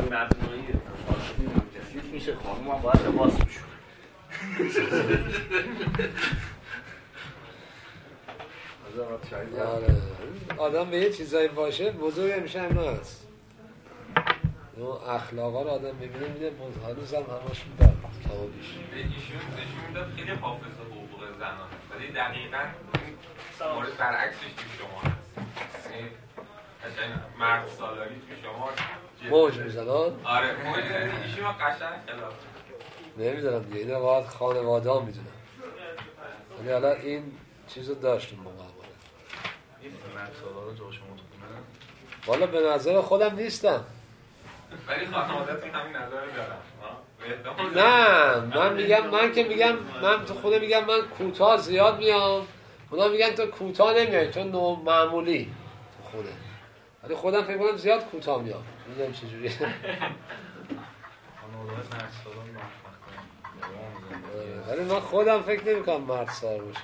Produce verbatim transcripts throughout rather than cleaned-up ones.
مبناییه فیت میشه خانوم هم باید لباس بشونه آدم به یه چیزایی باشه بزرگ میشه همین هست اون اخلاقا رو آدم ببینه میده هنوز هم هماشون دارد کما بیش ایشون نشون میداد خیلی حافظ حقوق زنان ولی دقیقا مورد برعکسش تو شما هست قشنگ مرد سالاری تو شما موج میزنن؟ آره موج میزنن ایشون ما قشنگ خلاف نمیدونم دیگه اینه باید خانواده ها میدونم ولی حالا این چیزو داشتیم موقع باره این مرد سالارا جا شما تو کنن؟ والا به نظر خودم نیستم ولی خانواده‌تون همین نظر دارم نه من میگم من که میگم من تو خودم میگم من کوتاه زیاد میام اونا میگن تو کوتاه نمیای تو نو معمولی تو خوده ولی خودم فکر کنم زیاد کوتاه میام میگم چجوری خانواده مرد سالار موفق کنن ولی من خودم فکر نمیکنم مرد سالار باشم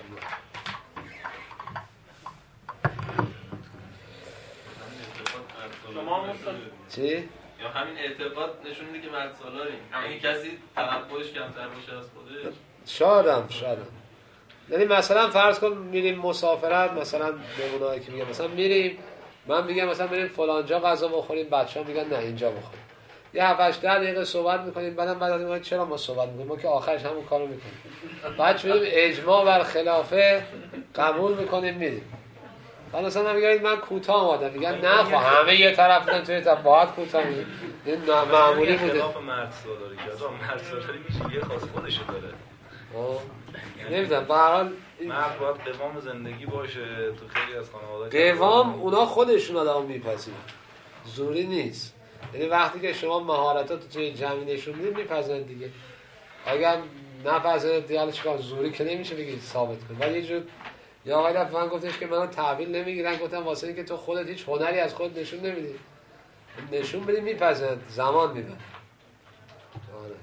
شما چی؟ یا همین اعتقاد نشون میده که مرد سالاریم همین کسی توقعش کمتر باشه از خودش شادم شادم یعنی مثلا فرض کن میریم مسافرت مثلا به اونایی که میگم مثلا میریم من میگم مثلا بریم فلانجا غذا بخوریم بچه‌ها میگن نه اینجا بخوریم یه هفت هشت دقیقه صحبت میکنیم بعدم بعد از این چرا ما صحبت میکنیم ما که آخرش همون کارو میکنیم بعد شدیم اجماع بر خلافه قبول میکنیم میریم بعد مثلا میگن من کوتاه اومدم میگن نه خب همه یه طرف بودن توی طرف باید کوتاه میگن این معمولی بوده خلاف مرد سالاری که آقا مرد سالاری میشه یه خاص خودشو داره نمیدونم به هر حال مرد باید قوام زندگی باشه تو خیلی از خانواده قوام اونا خودشون آدم میپذیرن زوری نیست یعنی وقتی که شما مهارتات توی جمعی نشون میدید میپذیرن دیگه اگر نپذیرن دیگه چیکار زوری که نمیشه بگید ثابت کن ولی یه جور یا آقای دفعه من گفتش که منو تحویل نمیگیرن گفتم واسه اینکه تو خودت هیچ هنری از خود نشون نمیدی نشون بدی میپذیرن زمان میبره آره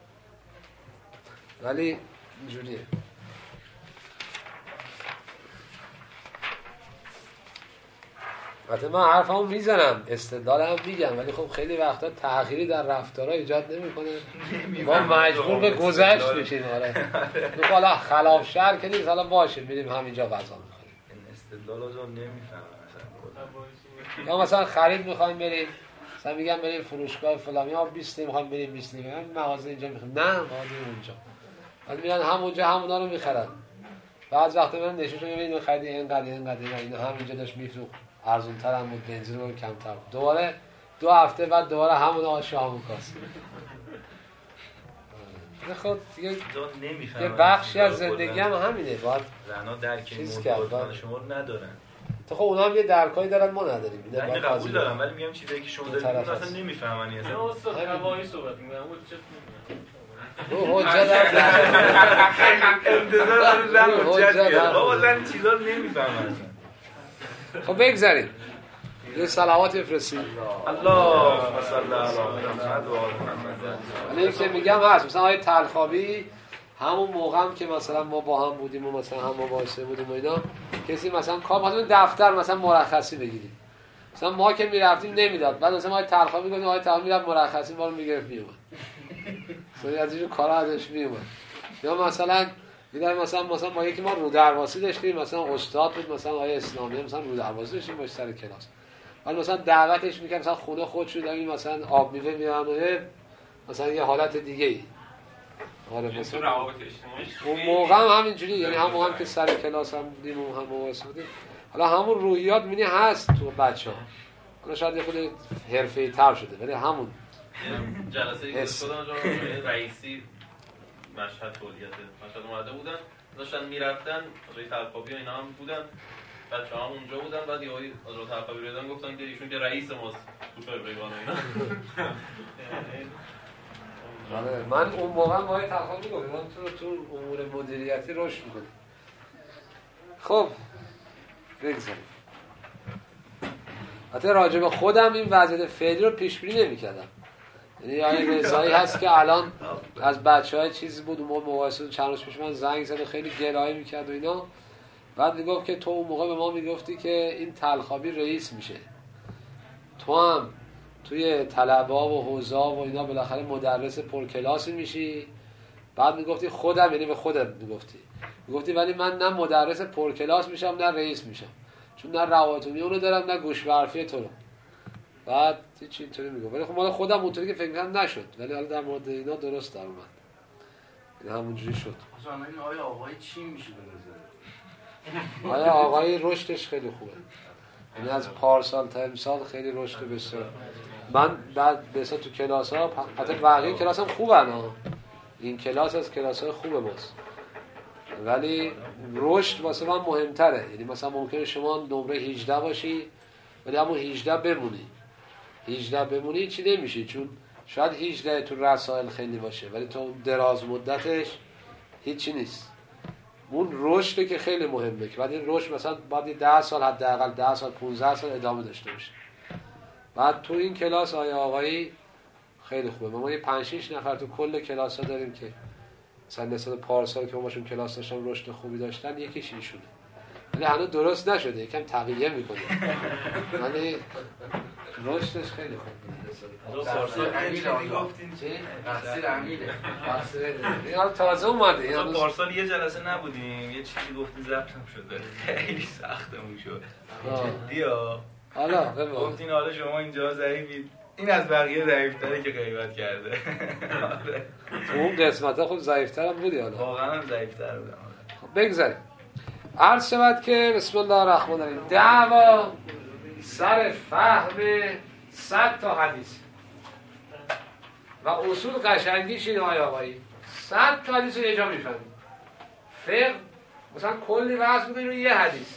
ولی اینجوریه البته من حرفمو میزنم استدلالم میگم ولی خب خیلی وقتا تغییری در رفتارها ایجاد نمیکنه ما مجبور به گذشت میشیم آره تو حالا خلاف شهر که نیست حالا باشه میریم همینجا غذا میخوریم این استدلالو جو نمیفهمم مثلا یا مثلا خرید میخوایم بریم مثلا میگم بریم فروشگاه فلانی ها بیست میخوایم بریم بیست میگم مغازه اینجا میخوایم نه مغازه اونجا ولی میرن همونجا همونا رو میخرن بعد وقتی من نشون میبینم خرید اینقدر اینقدر اینا همینجا داش میفروخت ارزون تر هم بود بنزین رو کمتر بود دوباره دو هفته بعد دوباره همون آش همون کاس خود دیگه یه بخشی از زندگی هم همینه باید زنا درک چیز این کرد موضوع شما رو ندارن تو خب اونا هم یه درکایی دارن ما نداریم نه اینو قبول دارم ولی میگم چیزایی که شما دارید اصلا نمیفهمن اصلا نه استاد هوایی صحبت میگم اون چه رو حجت در انتظار دارم حجت بیاد بابا زن چیزا رو نمیفهمن خب بگذاریم یه صلوات بفرستیم اللهم صل علی محمد و آل محمد ولی اینکه میگم هست مثلا آیه تلخابی همون موقع هم که مثلا ما با هم بودیم و مثلا هم مباحثه بودیم و اینا کسی مثلا کار مثلا دفتر مثلا مرخصی بگیریم مثلا ما که میرفتیم نمیداد بعد مثلا آیه تلخابی گفتیم آیه تلخابی میرفت مرخصی ما رو میگرفت میومد مثلا از اینجور کارا ازش میومد یا مثلا میدار مثلا مثلا ما یکی ما رو درواسی داشتیم مثلا استاد بود مثلا آیه اسلامی مثلا رو درواسی داشتیم باش سر کلاس ولی مثلا دعوتش میکنم مثلا خونه خود شد این مثلا آب میوه میارن مثلا یه حالت دیگه ای آره مثلا اون موقع هم همینجوری یعنی هم موقع هم که سر کلاس هم بودیم و هم مواصل بودیم حالا همون روحیات میبینی هست تو بچه‌ها حالا شاید یه خود حرفه‌ای تر شده ولی همون جلسه که شدن جا رئیسی مشهد تولیته مشهد اومده بودن داشتن میرفتن روی تلقابی و اینا هم بودن بچه هم اونجا بودن بعد یه هایی از رو تلقابی رو دیدن گفتن که ایشون که رئیس ماست تو فربگان اینا آره من اون موقع هم باید تلقابی گفتم تو تو امور مدیریتی رشد میکنم خب بگذاریم حتی راجع به خودم این وضعیت فعلی رو پیش بینی نمی‌کردم یعنی یعنی رضایی هست که الان از بچه‌های چیزی بود اون مواصل چند روز پیش من زنگ زد و خیلی گلایه می‌کرد و اینا بعد میگفت که تو اون موقع به ما میگفتی که این تلخابی رئیس میشه تو هم توی طلبه و حوزا و اینا بالاخره مدرس پرکلاسی میشی. بعد میگفتی خودم، یعنی به خودت میگفتی میگفتی ولی من نه مدرس پرکلاس میشم نه رئیس میشم، چون نه رواتونی اونو دارم نه گوش برفی تو رو. بعد چی اینطوری میگم، ولی خب مال خودم اونطوری که فکر کنم نشد، ولی حالا در مورد اینا درست در اومد، این همونجوری شد. اصلا این آیا آقای چی میشه به نظر؟ آیا آقای رشدش خیلی خوبه، یعنی از پارسال تا امسال خیلی رشد بسیار. من بعد بسیار تو کلاس ها حتی بقیه کلاس هم خوبن ها، این کلاس از کلاس های خوب ماست، ولی رشد واسه من مهمتره. یعنی مثلا ممکنه شما نمره هجده باشی ولی همون هجده بمونی، هجده بمونی چی نمیشی، چون شاید هجده تو رسائل خیلی باشه ولی تو دراز مدتش هیچی نیست. اون رشد که خیلی مهمه، که بعد این رشد مثلا بعد ده سال حداقل ده سال پانزده سال ادامه داشته باشه. بعد تو این کلاس آیا آقایی خیلی خوبه. ما یه پنج شش نفر تو کل کلاس ها داریم که مثلا نسبت پارسال که ما باشون کلاس داشتم رشد خوبی داشتن، یکیش ایشونه، ولی هنوز درست نشده، یکم تقیه میکنه ولی رشدش خیلی خوبه. پارسال امیله میگفتین چی؟ تقصیر امیله این حالا تازه اومده. این پارسال یه جلسه نبودیم یه چیزی گفتین ضبطم شده، خیلی سختمون شد جدی ها. حالا گفتین حالا شما اینجا ضعیفید، این از بقیه ضعیف‌تره که غیبت کرده. تو اون قسمت‌ها خود ضعیف‌تر هم بودی، حالا واقعا هم ضعیف‌تر بودم. بگذاریم. عرض شود که بسم الله الرحمن الرحیم، دعوا سر فهم صد تا حدیث و اصول قشنگیش اینه آقای آقایی، صد تا حدیث رو یه جا میفهمید. فقه مثلا کلی بحث بوده روی یه حدیث،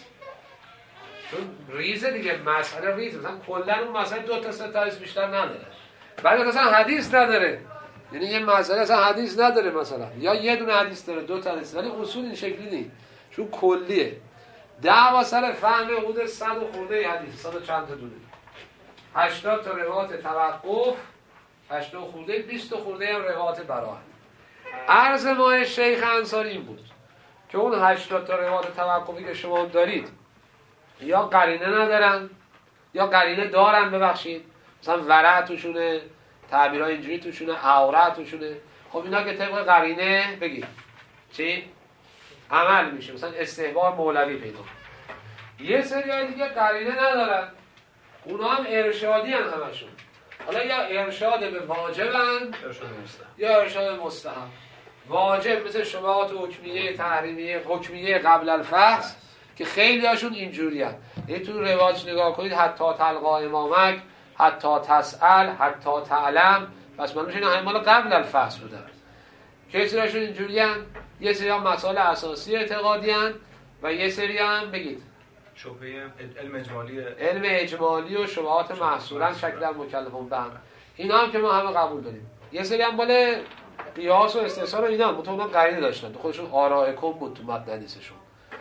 چون ریزه دیگه، مسئله ریزه، مثلا کلا اون مسئله دو تا سه تا حدیث بیشتر نداره، بعد مثلا حدیث نداره، یعنی یه مسئله اصلا حدیث نداره، مثلا یا یه دونه حدیث داره دو تا حدیث، ولی اصول این شکلی نیست چون کلیه. دعوا سر فهم حدود صد و خورده حدیث، صد و چند تا دونه، هشتاد تا روایت توقف، هشتاد خورده، بیست خورده هم روایت براءت. عرض ما شیخ انصاری این بود که اون هشتاد تا روایت توقفی که شما دارید یا قرینه ندارن یا قرینه دارن، ببخشید مثلا ورع توشونه، تعبیرهای اینجوری توشونه، عورع توشونه، خب اینا که طبق قرینه بگید چی؟ عمل میشه، مثلا استحباب مولوی پیدا. یه سری دیگه قرینه ندارن، اونا هم ارشادی هم همشون، حالا یا ارشاد به واجبن یا ارشاد مستحب. واجب مثل شبهات حکمیه، تحریمیه، حکمیه قبل الفحص که خیلی هاشون اینجوری هم، یعنی تو روایت نگاه کنید حتی تلقا امامک، حتی تسأل، حتی تعلم، پس من میشه اینا همه مال قبل الفحص بودن. که سری هاشون اینجوری هم، یه سری هم مسائل اساسی اعتقادی هم و یه سری هم بگید شبهه علم اجمالی، علم اجمالی و شبهات محصورن شکل در مکلفون بند، اینا هم که ما همه قبول داریم. یه سری هم مال قیاس و استثار و اینا هم متونا قرینه داشتن، خودشون آراء کم بود تو متن حدیثشون.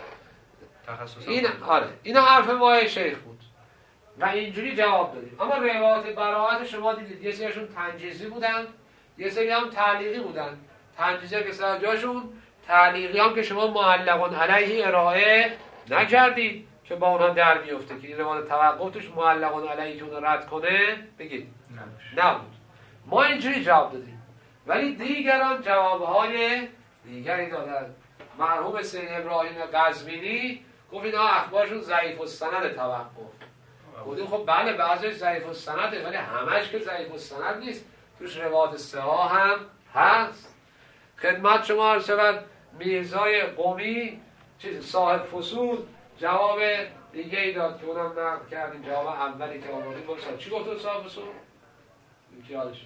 این آره اینا حرف ما شیخ بود و اینجوری جواب دادیم. اما روایت براءت شما دیدید یه سریشون تنجیزی بودن، یه سری هم تعلیقی بودن. تنجیزی که سر جاشون، تعلیقی هم که شما معلقون علیه ارائه نکردید که با اونها در میفته که این روایت توقف توش معلقون علیه که اون رد کنه بگید نبود. ما اینجوری جواب دادیم، ولی دیگران جوابهای دیگری دادن. مرحوم سید ابراهیم قزوینی گفت اینا اخبارشون ضعیف السند توقف. گفتیم خب بله بعضیش ضعیف السنده ولی همش که ضعیف السند نیست، توش روایت صحاح هم هست. خدمت شما عرض شود میرزای قمی چیز صاحب فصول جواب دیگه ای داد که اونم نقل کردیم، جواب اولی که آوردیم بسید. چی گفت صاحب فصول؟ این که یادش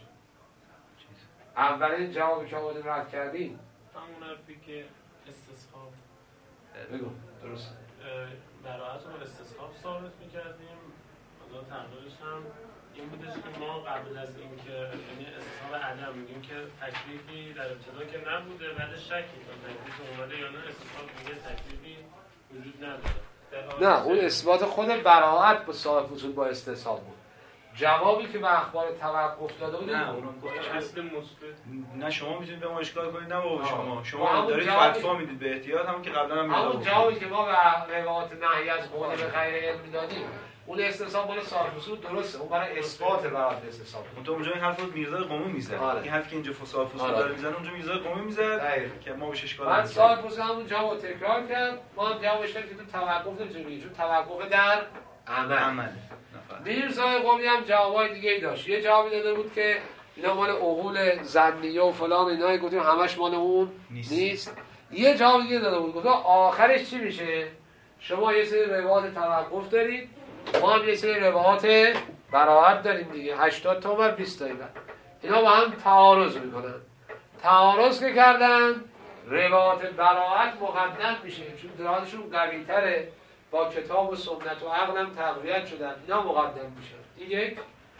اولین جوابی که آوردیم رد کردیم همون حرفی که استصحاب بگو درست براءت رو استصحاب ثابت می‌کردیم. حالا تقریرش هم این بودش که ما قبل از این که یعنی استصحاب عدم میگیم که تکلیفی در ابتدا که نبوده، بعد شکی تا تکلیف اومده یا نه، استصحاب میگه تکلیفی وجود نداره. نه اون اثبات خود براءت با صاحب فصول با استصحاب بود. جوابی که به اخبار توقف داده بود نه اون اصل مثبت. نه شما میتونید به ما اشکال کنید، نه بابا شما شما دارید فتوا میدید به احتیاط، همون که قبلا هم همون جوابی که ما به روایات نهی از قول به غیر علم میدادیم اون استصحاب مال صاحب اصول درسته، اون برای اثبات برات استصحاب. اون اونجا این حرفو میرزا قومی میزد. آره. این حرفی که اینجا فصاحت فصول آره. داره میزنه اونجا میرزا قومی میزد که ما بهش اشکال نداره. بعد صاحب اصول همون جواب تکرار کرد، ما هم جوابش دادیم که تو توقف نمی‌تونی، چون توقف در عمل. عمل. میرزا قومی هم جوابای دیگه ای داشت. یه جوابی داده بود که اینا مال عقول ظنیه و فلان اینا، گفتیم همش مال اون نیست, نیست. یه جواب دیگه داده بود، گفت آخرش چی میشه؟ شما یه سری روایات توقف دارید، ما هم یه سری روایات براحت داریم دیگه، هشتاد تا بر بیست تا. اینا با هم تعارض میکنن. تعارض که کردن روایات براحت مقدم میشه، چون درازشون قوی تره، با کتاب و سنت و عقل هم تقویت شدن، اینا مقدم میشن دیگه.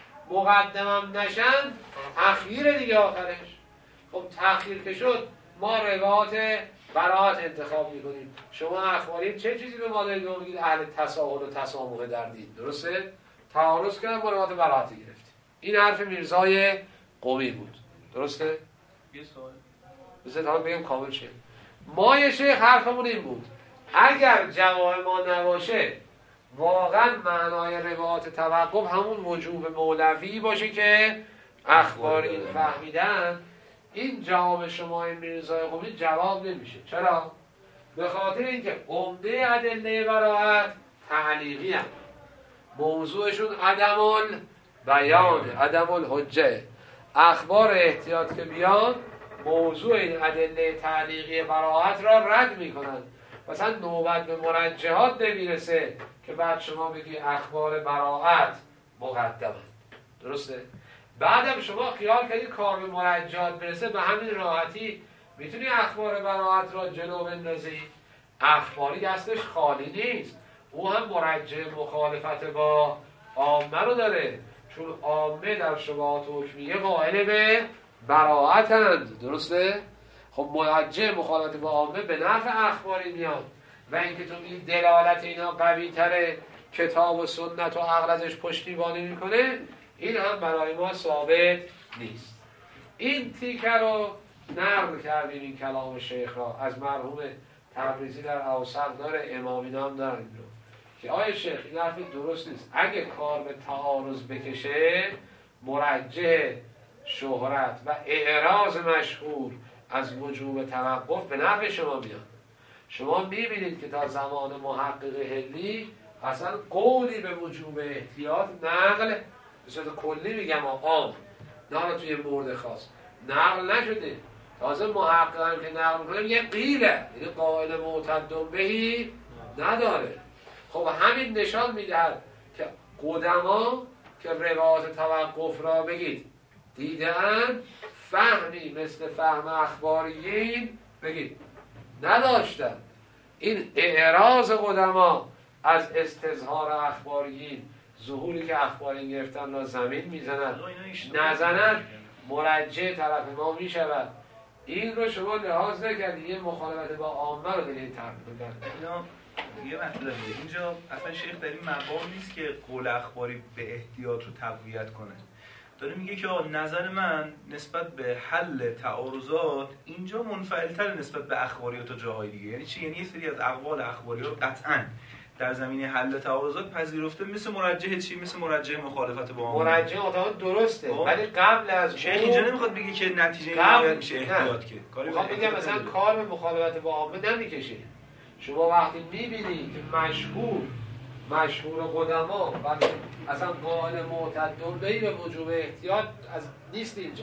مقدم هم نشن تأخیر دیگه آخرش. خب تأخیر که شد ما روایات براحت انتخاب میکنیم. شما اخباری چه چیزی به ما دارید میگید؟ اهل تساهل و تسامح در دین، درسته؟ تعارض کردن با روایات براحت گرفتیم. این حرف میرزای قومی بود، درسته؟ یه سوال بذارید حالا بگم کامل شه. ما یه شیخ حرفمون این بود، اگر جواب ما نباشه واقعا معنای روایات توقف همون وجوب مولوی باشه که اخباری فهمیدن، این جواب شما میرزای قومی جواب نمیشه. چرا؟ به خاطر اینکه عمده ادله براحت تعلیقی هم. موضوعشون عدم البیان، عدم الحجه. اخبار احتیاط که بیان موضوع این ادله تعلیقی براحت را رد میکنن. مثلا نوبت به مرجحات نمیرسه که بعد شما بگی اخبار براحت مقدمه، درسته؟ بعدم شما خیال کردی کار به مرجحات برسه، به همین راحتی میتونی اخبار براحت را جلو بندازی. اخباری دستش خالی نیست، او هم مرجح مخالفت با عامه رو داره، چون عامه در شبهات حکمیه قائل به براحتند، درسته؟ خب مرجح مخالفت با عامه به نفع اخباری میاد و اینکه تو این دلالت اینا قوی تره، کتاب و سنت و عقل ازش پشتیبانی میکنه، این هم برای ما ثابت نیست. این تیکه رو نقل کردیم این کلام شیخ را از مرحوم تبریزی در اوسط داره، امامینا هم دارن این رو که آیه شیخ این حرفی درست نیست، اگه کار به تعارض بکشه مرجح شهرت و اعراض مشهور از وجوب توقف به نفع شما میاد. شما میبینید که تا زمان محقق هلی اصلا قولی به وجوب احتیاط نقل به صورت کلی میگم عام، نه توی مورد خاص نقل نشده. تازه محقق هم که نقل میکنه یه قیله، یعنی قائل معتد بهی نداره. خب همین نشان میدهد که قدما که روایات توقف را بگید دیدن، فهمی مثل فهم اخباریین بگید نداشتن. این اعراض قدما از استظهار اخباریین، ظهوری که اخباریین گرفتن را زمین میزنن، نزنن مرجع طرف ما میشود. این رو شما لحاظ نکردید، یه مخالفت با عامه رو دارید تحقیق کنید. اینا یه مطلبیه اینجا اصلا شیخ در این مقام نیست که قول اخباری به احتیاط رو تقویت کنه، داره میگه که نظر من نسبت به حل تعارضات اینجا منفعل‌تر نسبت به اخباریات و جاهای دیگه. یعنی چی؟ یعنی یه سری از اقوال اخباری رو قطعاً در زمینه حل تعارضات پذیرفته، مثل مرجح چی؟ مثل مرجح مخالفت با عامه. مرجح مطابق درسته، ولی قبل از شیخ اینجا نمیخواد بگه که نتیجه نهایت میشه احتیاط، که کاری میخواد بگه مثلا کار به مخالفت با عامه نمیکشه. شما وقتی میبینید که مشهور مشهور قدما و اصلا قائل معتد بهی به وجوب احتیاط از نیست، اینجا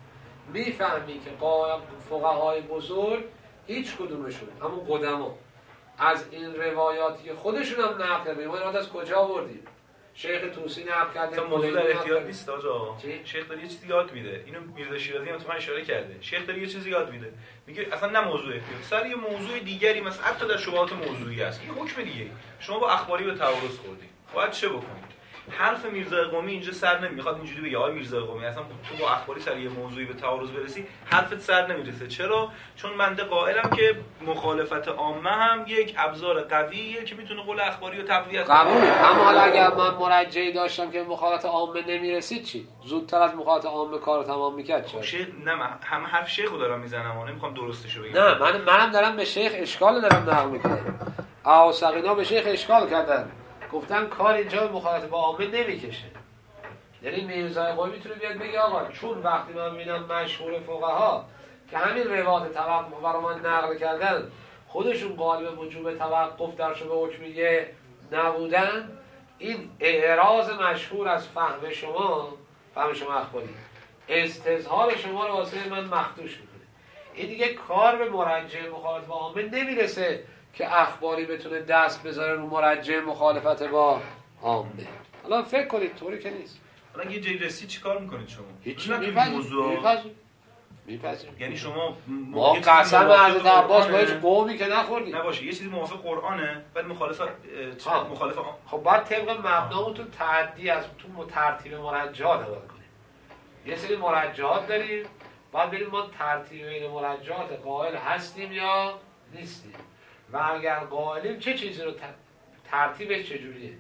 میفهمی که قائل فقهای بزرگ هیچ کدومشون همون قدما از این روایاتی که خودشون هم نقل کردن. ما این از کجا آوردیم؟ شیخ طوسی نقل کرده. موضوع در احتیاط نیست آقا. شیخ داره یه چیزی یاد میده، اینو میرزا شیرازی هم تو من اشاره کرده. شیخ داره یه چیزی یاد میده، میگه اصلا نه موضوع احتیاط، سر یه موضوع دیگری، مثلا حتی در شبهات موضوعی هست، یه حکم دیگه شما با اخباری به تعارض خوردید، باید چه بکنید؟ حرف میرزا قومی اینجا سر نمیخواد اینجوری بگه آقای میرزا قومی اصلا تو با اخباری سر یه موضوعی به تعارض برسی حرفت سر نمیرسه. چرا؟ چون من ده قائلم که مخالفت عامه هم یک ابزار قویه که میتونه قول اخباری رو تقویت کنه. قبول. اما حالا اگر من مرجعی داشتم که مخالفت عامه نمیرسید چی؟ زودتر از مخالفت عامه کارو تمام میکرد چرا؟ شیخ نه من هم حرف شیخو دارم میزنم، اما نمیخوام درستشو بگم. نه من منم دارم به شیخ اشکال دارم نقل میکنم. اوسقینا به شیخ اشکال کردن، گفتن کار اینجا مخالفت با عامه نمیکشه. یعنی میرزای قومی میتونه بیاد بگه آقا چون وقتی من میبینم مشهور فقها که همین روایت توقف برای من نقل کردن خودشون قالب وجوب توقف در شبه حکمیه نبودن، این اعراض مشهور از فهم شما، فهم شما اخباری، استظهار شما رو واسه من مخدوش میکنه. این دیگه کار به مرجع مخالفت با عامه نمیرسه که اخباری بتونه دست بذاره رو مرجع مخالفت با عامه. حالا فکر کنید طوری که نیست. حالا یه جایی رسید چیکار میکنید شما؟ هیچی میپذیرید. میپذیرید. یعنی شما ما قسم حضرت عباس با هیچ قومی که نخوردیم. نباشه یه چیزی موافق قرآنه بعد مخالف مخالف خب بعد طبق مبنامون تو تعدی از تو ترتیب مرجعات عمل کنیم. یه سری مرجعات داریم، بعد بریم ما ترتیب این مرجعات قائل هستیم یا نیستیم و اگر قائلیم چه چیزی رو ترتیبش چجوریه.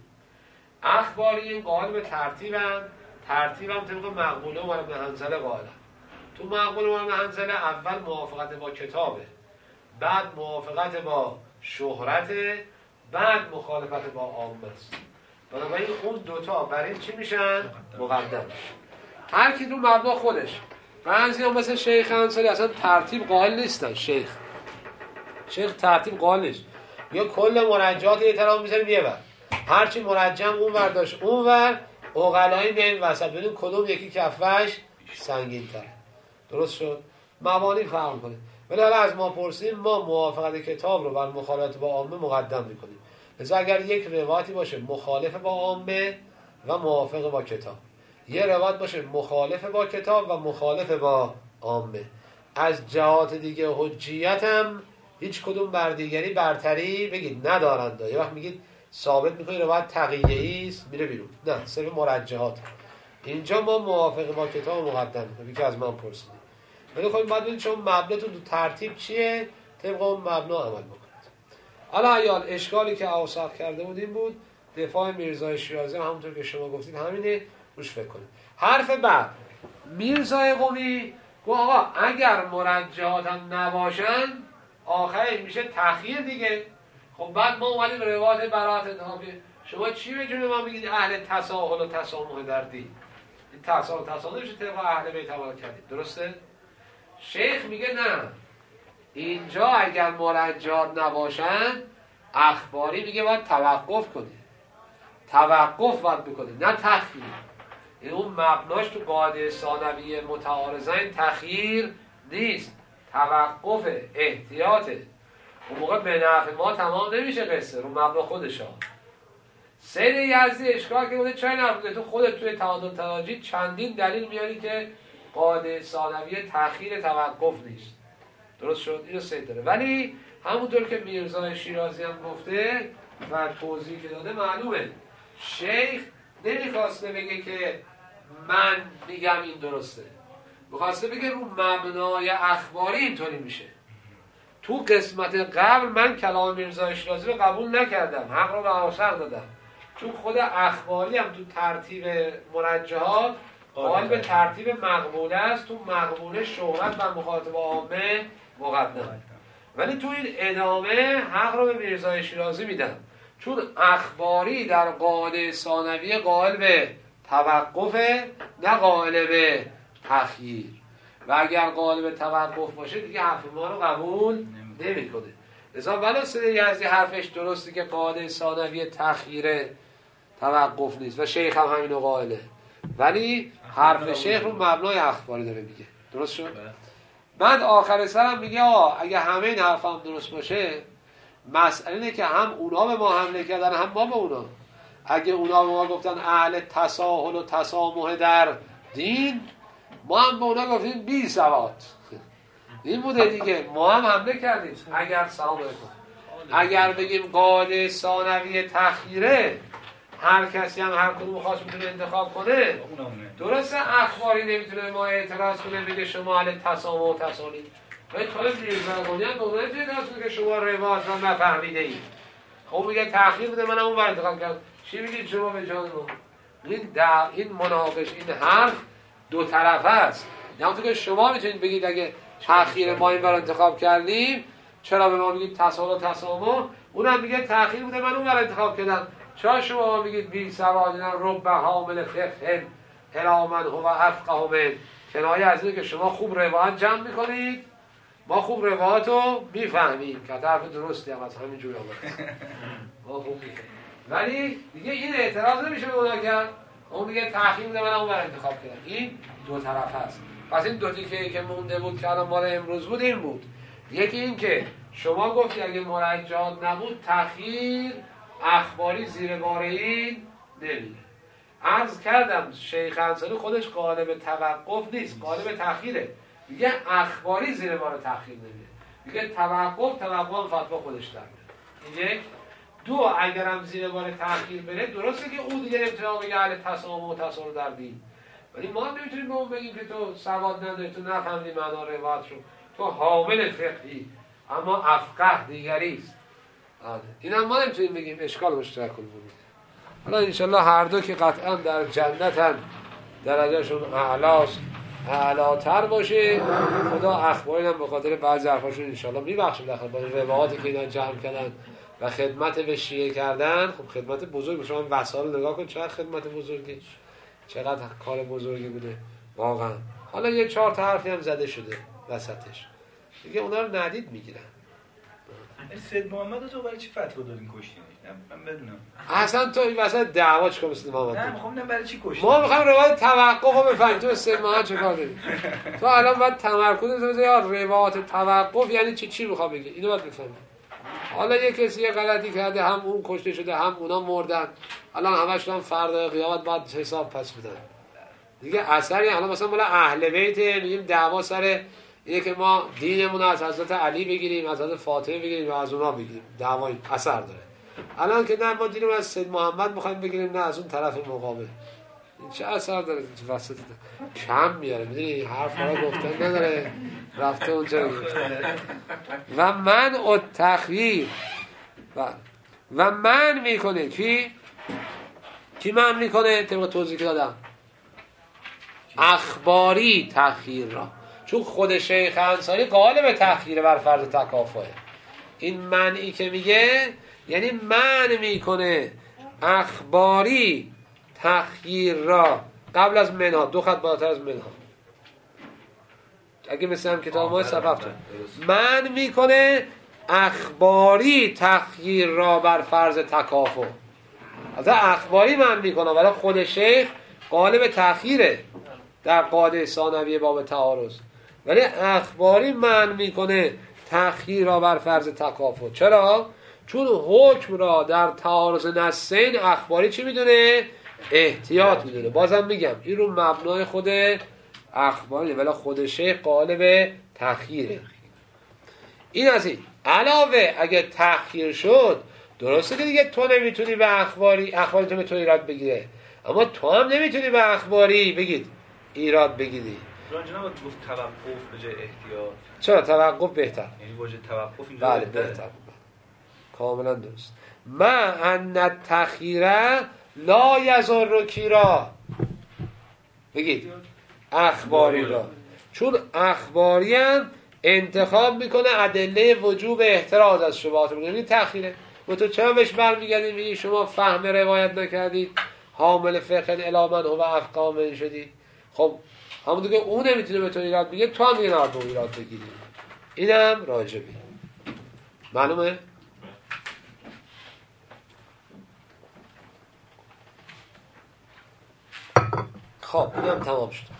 اخباری قائل به ترتیبم، ترتیبم طبق مقبوله و ابن حنظله قائلم. تو مقبوله و ابن حنظله اول موافقت با کتابه، بعد موافقت با شهرته، بعد مخالفت با عامه است. بنابراین اون دوتا برای چی میشن؟ مقدم. هر کی رو مبنا خودش. بعضی هم مثل شیخ انصاری اصلا ترتیب قائل نیستن. شیخ شیخ ترتیب قائل نیست، یا کل مرجعات احترام میذاریم یه ور، هرچی مرجم اون ور داشت اون ور، عقلایی میان وسط، ببینیم کدوم یکی کفش سنگین تر. درست شد؟ مبانی فهم کنیم. ولی حالا از ما پرسیم، ما موافقت کتاب رو بر مخالفت با عامه مقدم میکنیم. لذا اگر یک روایتی باشه مخالف با عامه و موافق با کتاب، یه روایت باشه مخالف با کتاب و مخالف با عامه، از جهات دیگه حجیت هم هیچ کدوم بر دیگری برتری بگید ندارند. یه وقت میگید ثابت میکنی روایت تقیه‌ای است میره بیرون، نه، صرف مرجحات. اینجا ما موافق با کتاب مقدم میکنیم که از من پرسیدید. ولی خب بعد ببینید شما مبناتون تو ترتیب چیه، طبق اون مبنا عمل بکنید. حالا ایال اشکالی که اوساق کرده بود این بود، دفاع میرزای شیرازی همونطور که شما گفتید همینه، روش فکر کنید. حرف بعد میرزای قمی گفت آقا اگر مرجحات هم نباشن آخرش میشه تأخیر دیگه. خب بعد ما اومدیم روایت برات انتخاب، شما چی به جون ما میگید اهل تساهل و تسامح در دین؟ این تساهل و تسامح میشه طبق اهل بیت عمل کردید، درسته؟ شیخ میگه نه، اینجا اگر مرجحات نباشن اخباری میگه باید توقف کنید، توقف باید بکنید، نه تخییر. این اون مبناش تو قاعده ثانویه متعارضین تخییر نیست، توقف، احتیاطه. اون موقع به نفع ما تمام نمیشه قصه رو مبنا خودش ها. سید یزدی اشکال که بوده چای نبوده، تو خودت توی تعادل تراجی چندین دلیل میاری که قاعده ثانویه تخییر توقف نیست. درست شد؟ اینو سید داره. ولی همونطور که میرزا شیرازی هم گفته و توضیح که داده معلومه، شیخ نمیخواسته بگه که من میگم این درسته، میخواسته بگه رو مبنای اخباری اینطوری میشه. تو قسمت قبل من کلام میرزا شیرازی رو قبول نکردم، حق رو به آثار دادم، چون خود اخباری هم تو ترتیب مرجحات قائل به ترتیب مقبوله است، تو مقبوله شهرت و مخاطب عامه مقدم. ولی تو این ادامه حق رو به میرزا شیرازی میدم، چون اخباری در قاعده ثانویه قائل به توقفه، نه قائل به تخییر. و اگر قائل به توقف باشه دیگه حرف ما رو قبول نمیکنه. لذا ولی سید یزدی حرفش درسته که قاعده ثانویه تخییر توقف نیست و شیخ هم همینو قائله، ولی حرف شیخ رو مبنای اخباری داره میگه. درست شد؟ بعد آخر سرم میگه آه اگه همه این حرف هم درست باشه، مسئله اینه که هم اونا به ما حمله کردن هم ما به اونا. اگه اونا به ما گفتن اهل تساهل و تسامح در دین، ما هم به اونا گفتیم بی سواد. این بوده دیگه، ما هم حمله کردیم. اگر سلام علیکم اگر بگیم قاعده ثانویه تخییره، هر کسی هم هر کدوم خواست میتونه انتخاب کنه، درسته اخباری نمیتونه ما اعتراض کنه بگه شما اهل تسامح و تساهلی. ولی طالب میرزاقانی هم به اون اعتراض کنه که شما روایت رو نفهمیده اید. خب میگه تأخیر بوده، منم اون ور انتخاب کردم. چی میگید شما به جان ما؟ این در این مناقش، این حرف دو طرفه است. نه اونطور که شما میتونید بگید اگه تأخیر ما این ور انتخاب کردیم چرا به ما میگید تساهل و تسامح، اونم میگه تأخیر بوده من اون ور انتخاب کردم، چرا شما میگید بی سوادینا رب حامل فقه الی من هو افقه من؟ کنایه از اینه که شما خوب روایت جمع میکنید، ما خوب روایت رو میفهمیم که طرف درستی هم از همین جوری آمده ما خوب میفهمیم. ولی دیگه این اعتراض نمیشه به اونا کرد، اون دیگه تأخیر میده من اون بر انتخاب کردم. این دو طرف هست. پس این دو تیکه که مونده بود که الان مال امروز بود این بود. یکی این که شما گفتی اگه مرجعات نبود تأخیر اخباری زیر بار این نمیره. عرض کردم شیخ انصاری خودش قالب توقف نیست، قالب تأخیره. میگه اخباری زیر بار تأخیر نمیره، میگه توقف توقف فتوا خودش در میاره. یک دو اگرم زیر بار تأخیر بره درسته که اون دیگه ابتدا بگه اهل تسامح و تصالح در دین، ولی ما هم نمیتونیم به اون بگیم که تو سواد نداری، تو نفهمیدی معنا روایت رو، تو حامل فقهی اما افقه دیگری است. اینم ما نمیتونیم بگیم، اشکال مشترک کنیم. حالا انشالله هر دو که قطعا در جنتن، درجهشون اعلاست، اعلاتر باشه. خدا اخباری هم به خاطر بعضی حرفاشون انشالله میبخشه داخل با روایاتی که اینا جمع کردن و خدمت به شیعه کردن. خب خدمت بزرگ، شما وسایل نگاه کن چقدر خدمت بزرگی، چقدر کار بزرگی بوده واقعا. حالا یه چهار تا حرفی هم زده شده وسطش دیگه، اونا رو ندید میگیرن. سید محمد تو برای چی فتوا دادین کشتین؟ من بدونم اصلا تو این وسط دعوا چیکار مثل محمد؟ نه میخوام نه برای چی کشتین؟ ما میخوایم روایت توقف رو بفهمیم. تو سید محمد چیکار داری؟ تو الان باید تمرکز بذاری یا روایت توقف یعنی چی چی میخواد بگه؟ اینو باید بفهمیم. حالا یه کسی یه غلطی کرده، هم اون کشته شده هم اونا مردن، الان همشون فردا قیامت باید حساب پس بدن دیگه. اثری حالا مثلا مال اهل بیت میگیم دعوا سر اینه که ما دینمون از حضرت علی بگیریم، از حضرت فاطمه بگیریم و از اونا بگیریم، دعوای اثر داره. الان که نه ما دینمون از سید محمد میخوایم بگیریم، نه از اون طرف مقابل، این چه اثر داره؟ تو وسط کم میاره، میدونی حرف را گفتن نداره، رفته اونجا گفته. و من او تخییر و من میکنه کی؟ کی من میکنه؟ طبق توضیح که دادم اخباری تخییر را، چون خود شیخ انصاری قالب تخییر بر فرض تکافؤه. این منعی که میگه یعنی من میکنه اخباری تخییر را قبل از منها، دو خط بالاتر از منها. اگه مثل هم کتاب ما صفحه من میکنه اخباری تخییر را بر فرض تکافؤ. از اخباری من میکنه، ولی خود شیخ قالب تخییره در قاعده ثانویه باب تعارض، ولی اخباری من میکنه تخییر را بر فرض تکافؤ. چرا؟ چون حکم را در تعارض نصین اخباری چی میدونه؟ احتیاط میدونه. بازم میگم این رو مبنای خود اخباری، ولی خود شیخ قالب تخییره. این از این. علاوه اگه تخییر شد درسته که دیگه تو نمیتونی به اخباری اخباری تو به تو ایراد بگیره، اما تو هم نمیتونی به اخباری بگید ایراد بگیری. رانجا نباید گفت توقف به جای احتیاط. چرا توقف بهتر؟ یعنی واژه توقف اینجا بله بهتر. کاملا درست. ما ان التخییر لا یضر کیرا، بگید اخباری را، چون اخباری هم انتخاب میکنه ادله وجوب احتراز از شبهات. میگه تخییره و تو چرا بهش برمیگردی میگی شما فهم روایت نکردید، حامل فقه الی من هو افقه من شدید؟ خب همون دیگه اون نمیتونه به تو ایراد بگه، تو هم دیگه نباید به ایراد بگیری. اینم راجبی معلومه؟ خب اینم تمام شد.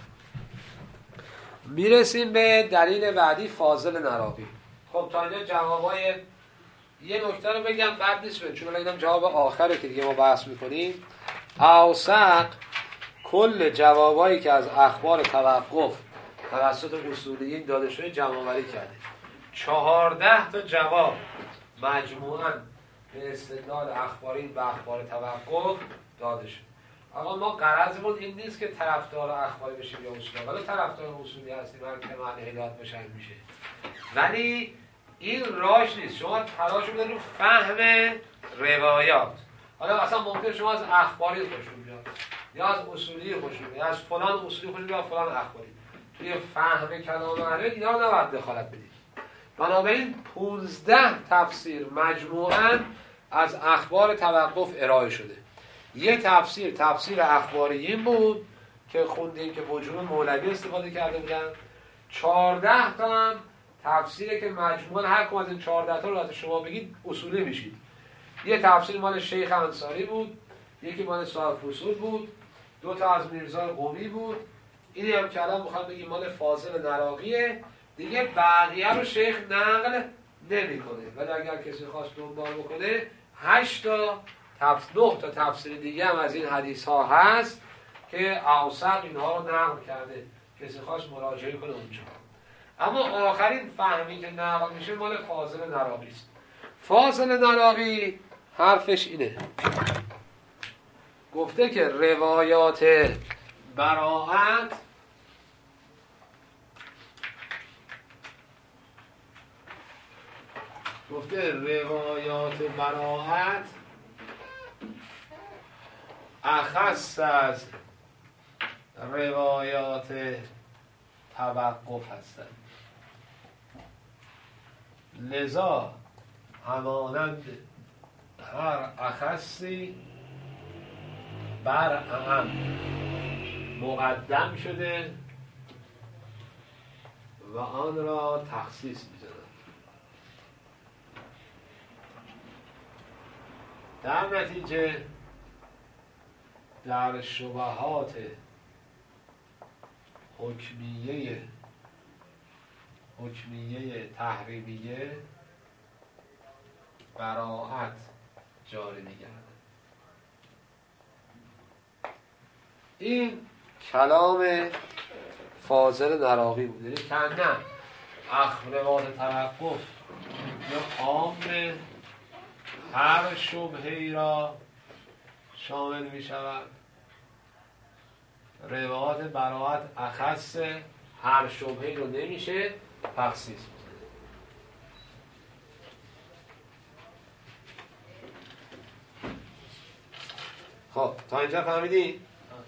میرسیم به دلیل بعدی فاضل نراقی. خب تا اینجا جوابای یه نکته رو بگم بعد نیست، چون اینم جواب آخره که دیگه ما بحث میکنیم. اوسق کل جوابایی که از اخبار توقف توسط اصولیین داده شده جمع آوری کرده. چهارده تا جواب مجموعاً به استدلال اخبارین و اخبار توقف داده شده. اما ما غرضمون این نیست که طرفدار اخباری بشیم یا اصولی، ولی طرفدار اصولی هستیم، هر که معنی هدایت بشه میشه. ولی این راش نیست. شما تلاش بکنید رو فهم روایات. حالا اصلا ممکن شما از اخباری خوشتون بیاد یا از اصولی خوشتون بیاد، از فلان اصولی خوشتون بیاد فلان اخباری. توی فهم کلام اهل بیت اینا رو نباید دخالت بدید. بنابراین پونزده تفسیر مجموعاً از اخبار توقف ارائه شده. یه تفسیر تفسیر اخباریین بود که خوندیم که وجوه مولوی استفاده کرده بودن. چهارده تا هم تفسیره که مجموعاً هر کدوم از این چهارده تا رو از شما بگید اصولی میشید. یه تفسیر مال شیخ انصاری بود، یکی مال صاحب فصول بود، دو تا از میرزا قمی بود، اینی هم که الان میخوام بگیم مال فاضل نراقیه. دیگه بقیه رو شیخ نقل نمیکنه، ولی اگر کسی خواست دنبال بکنه هشت تا تفسیر، نه تا تفسیر دیگه هم از این حدیث ها هست که اوثق اینها رو نقل کرده، کسی خواست مراجعه کنه اونجا. اما آخرین فهمی که نقل میشه مال فاضل نراقی است. فاضل نراقی حرفش اینه، گفته که روایات براءت گفته روایات براءت اخص از روایات توقف هستند، لذا همانند هر اخصی بر اهم مقدم شده و آن را تخصیص می‌دهد. در نتیجه در شبهات حکمیه حکمیه تحریمیه براءت جاری می‌گردد. این کلام فاضل نراقی بود. یعنی که نه اخبارات توقف یا عام هر شبهه‌ای را شامل می شود، روایات براءت اخص هر شبهه‌ای رو نمیشه تخصیص بزنه. خب تا اینجا فهمیدی؟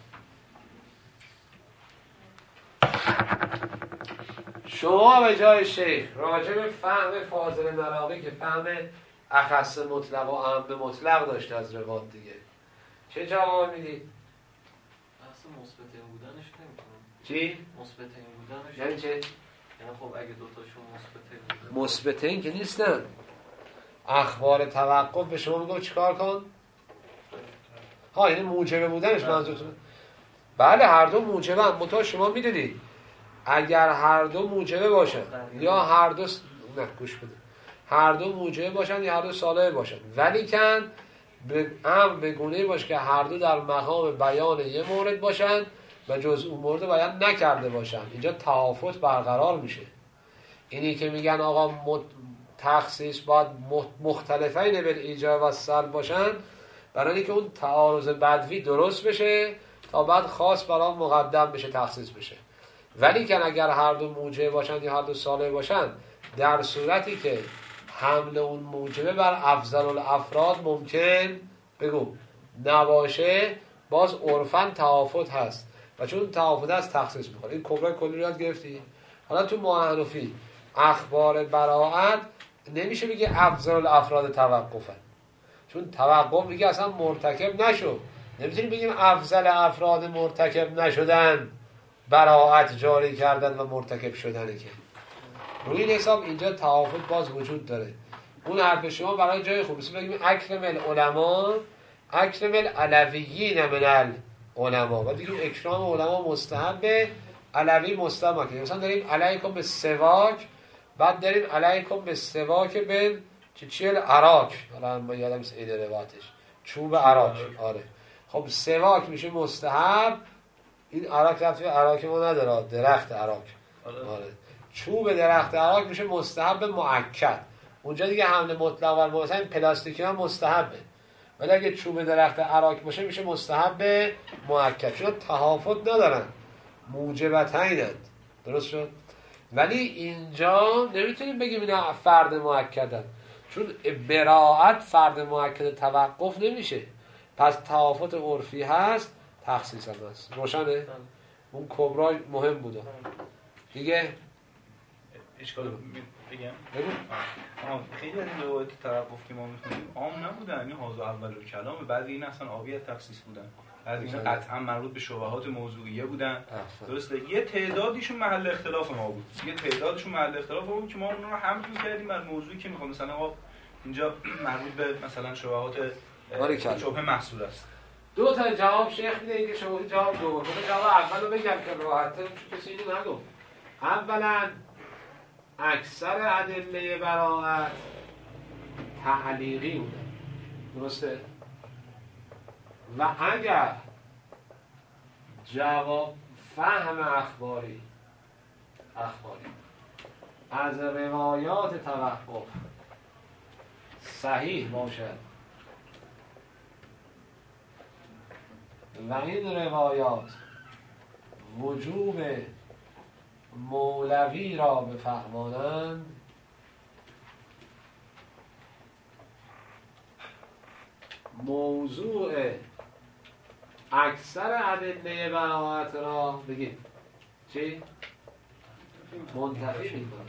شما به جای شیخ راجع به فهم فاضل نراقی که فهم اخص مطلق و عام مطلق داشته از روایات دیگه چه جواب میدید؟ اصلا مثبت بودنش نمی‌کنم. چی؟ مثبت بودنش یعنی چه؟ یعنی خب اگه دو تاشون مثبت بودن مثبتین که نیستن. اخبار توقف به شما میگم چیکار کن؟ ها یعنی موجب بودنش منظورتونه؟ بله هر دو موجبن، منتها شما میدونید اگر هر دو موجبه باشن یا هر دو س... نه گوش بده، هر دو موجبه باشن یا هر دو صالح باشن، ولی کن به امر به گونه‌ای باشه که هر دو در مقام بیان یه مورد باشن و جز اون مورد بیان نکرده باشن، اینجا تعافت برقرار میشه. اینی که میگن آقا مت... تخصیص باید مختلفین بالایجاب و السلب باشن، برای اینکه اون تعارض بدوی درست بشه تا بعد خاص برای مقدم بشه تخصیص بشه. ولی که اگر هر دو موجبه باشن یا هر دو صالح باشن، در صورتی که حمل اون موجبه بر افضل الافراد ممکن بگو نباشه، باز عرفاً تعافت هست و چون تعافت هست تخصیص میکنه. این کبرای کلی رو یاد گرفتی؟ حالا تو معنفی اخبار براءت نمیشه بگه افضل الافراد توقفن، چون توقف میگه اصلا مرتکب نشو. نمیتونیم بگیم افضل افراد مرتکب نشدن براءت جاری کردن و مرتکب شدنه. که روی این حساب اینجا تعافت باز وجود داره. اون حرف شما برای جای خوب مثل بگیم اکرم العلماء اکرم العلویین من العلماء، و دیگه اکرام علما مستحبه، علوی مستحبه. مثلا داریم علیکم به سواک، بعد داریم علیکم به سواک بن چه چیل عراق، حالا من یادم نیست عید روایتش چوب عراق. آره خب سواک میشه مستحب، این عراق رفتی عراق ما نداره، درخت عراق. آره چوب درخت عراق میشه مستحب مؤکد. اونجا دیگه حمل مطلق و مثلا این پلاستیکی ها مستحبه، ولی اگه چوب درخت عراق باشه میشه مستحب مؤکد، چون تهافت ندارن، موجبتینند. درست شد؟ ولی اینجا نمیتونیم بگیم اینا فرد مؤکدن، چون براءت فرد مؤکد توقف نمیشه، پس تهافت عرفی هست، تخصیص هم هست. روشنه؟ اون کبرای مهم بوده دیگه. اشکال بگم آه خیلی از این روایت توقف که ما می‌خونیم عام نبودن، این حاضر اول و کلام، بعضی این اصلا آبی از تخصیص بودن، بعضی این قطعا مربوط به شبهات موضوعیه بودن. درسته یه تعدادیشون محل اختلاف ما بود، یه تعدادشون محل اختلاف ما بود که ما اون رو حمل می‌کردیم بر موضوعی که می‌خوام مثلا آقا اینجا مربوط به مثلا شبهات شبهه محصول است. دو تا جواب شیخ میده، اینکه شما جواب دوم. خود جواب اولو بگم که راحت‌تر، چون کسی اینو نگفت. اولا اکثر ادله براءت تعلیقی بودن، درسته؟ و اگر جواب فهم اخباری اخباری از روایات توقف صحیح باشد و این روایات وجوب مولوی را بفهمانند، موضوع اکثر ادله براءت را بگید چی؟ منتفی می‌کنند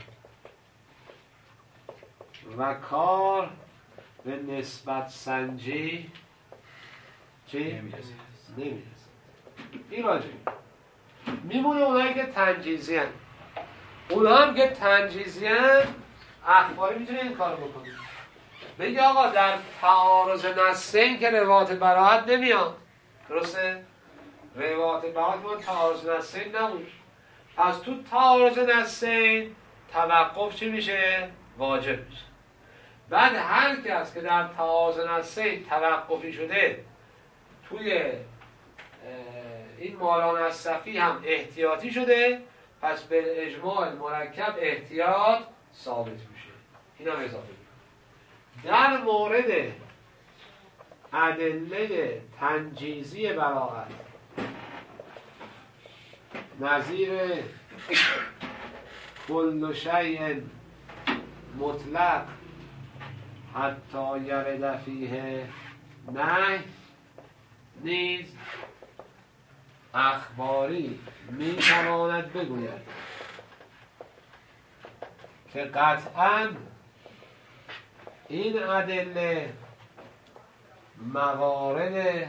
و کار به نسبت سنجی چی؟ نمیرسه. این راجعه میمونه اونایی که تنجیزی هن. اونا هم که تنجیزی هن اخباری میتونه این کار بکنه، بگه آقا در تعارض نصین که روایت براءت نمیاد، درسته؟ روایت براءت ما تعارض نصین نبود، پس تو تعارض نصین توقف چی میشه؟ واجب میشه. بعد هر کس که در تعارض نصین توقفی شده توی این مالان الصفی هم احتیاطی شده، پس به اجماع مرکب احتیاط ثابت میشه. این هم اضافه میشه. در مورد ادله تنجیزی براءت نظیر کل شیء مطلق حتی یرد فیه نهی نیز اخباری می تواند بگوید که قطعاً این ادله موارد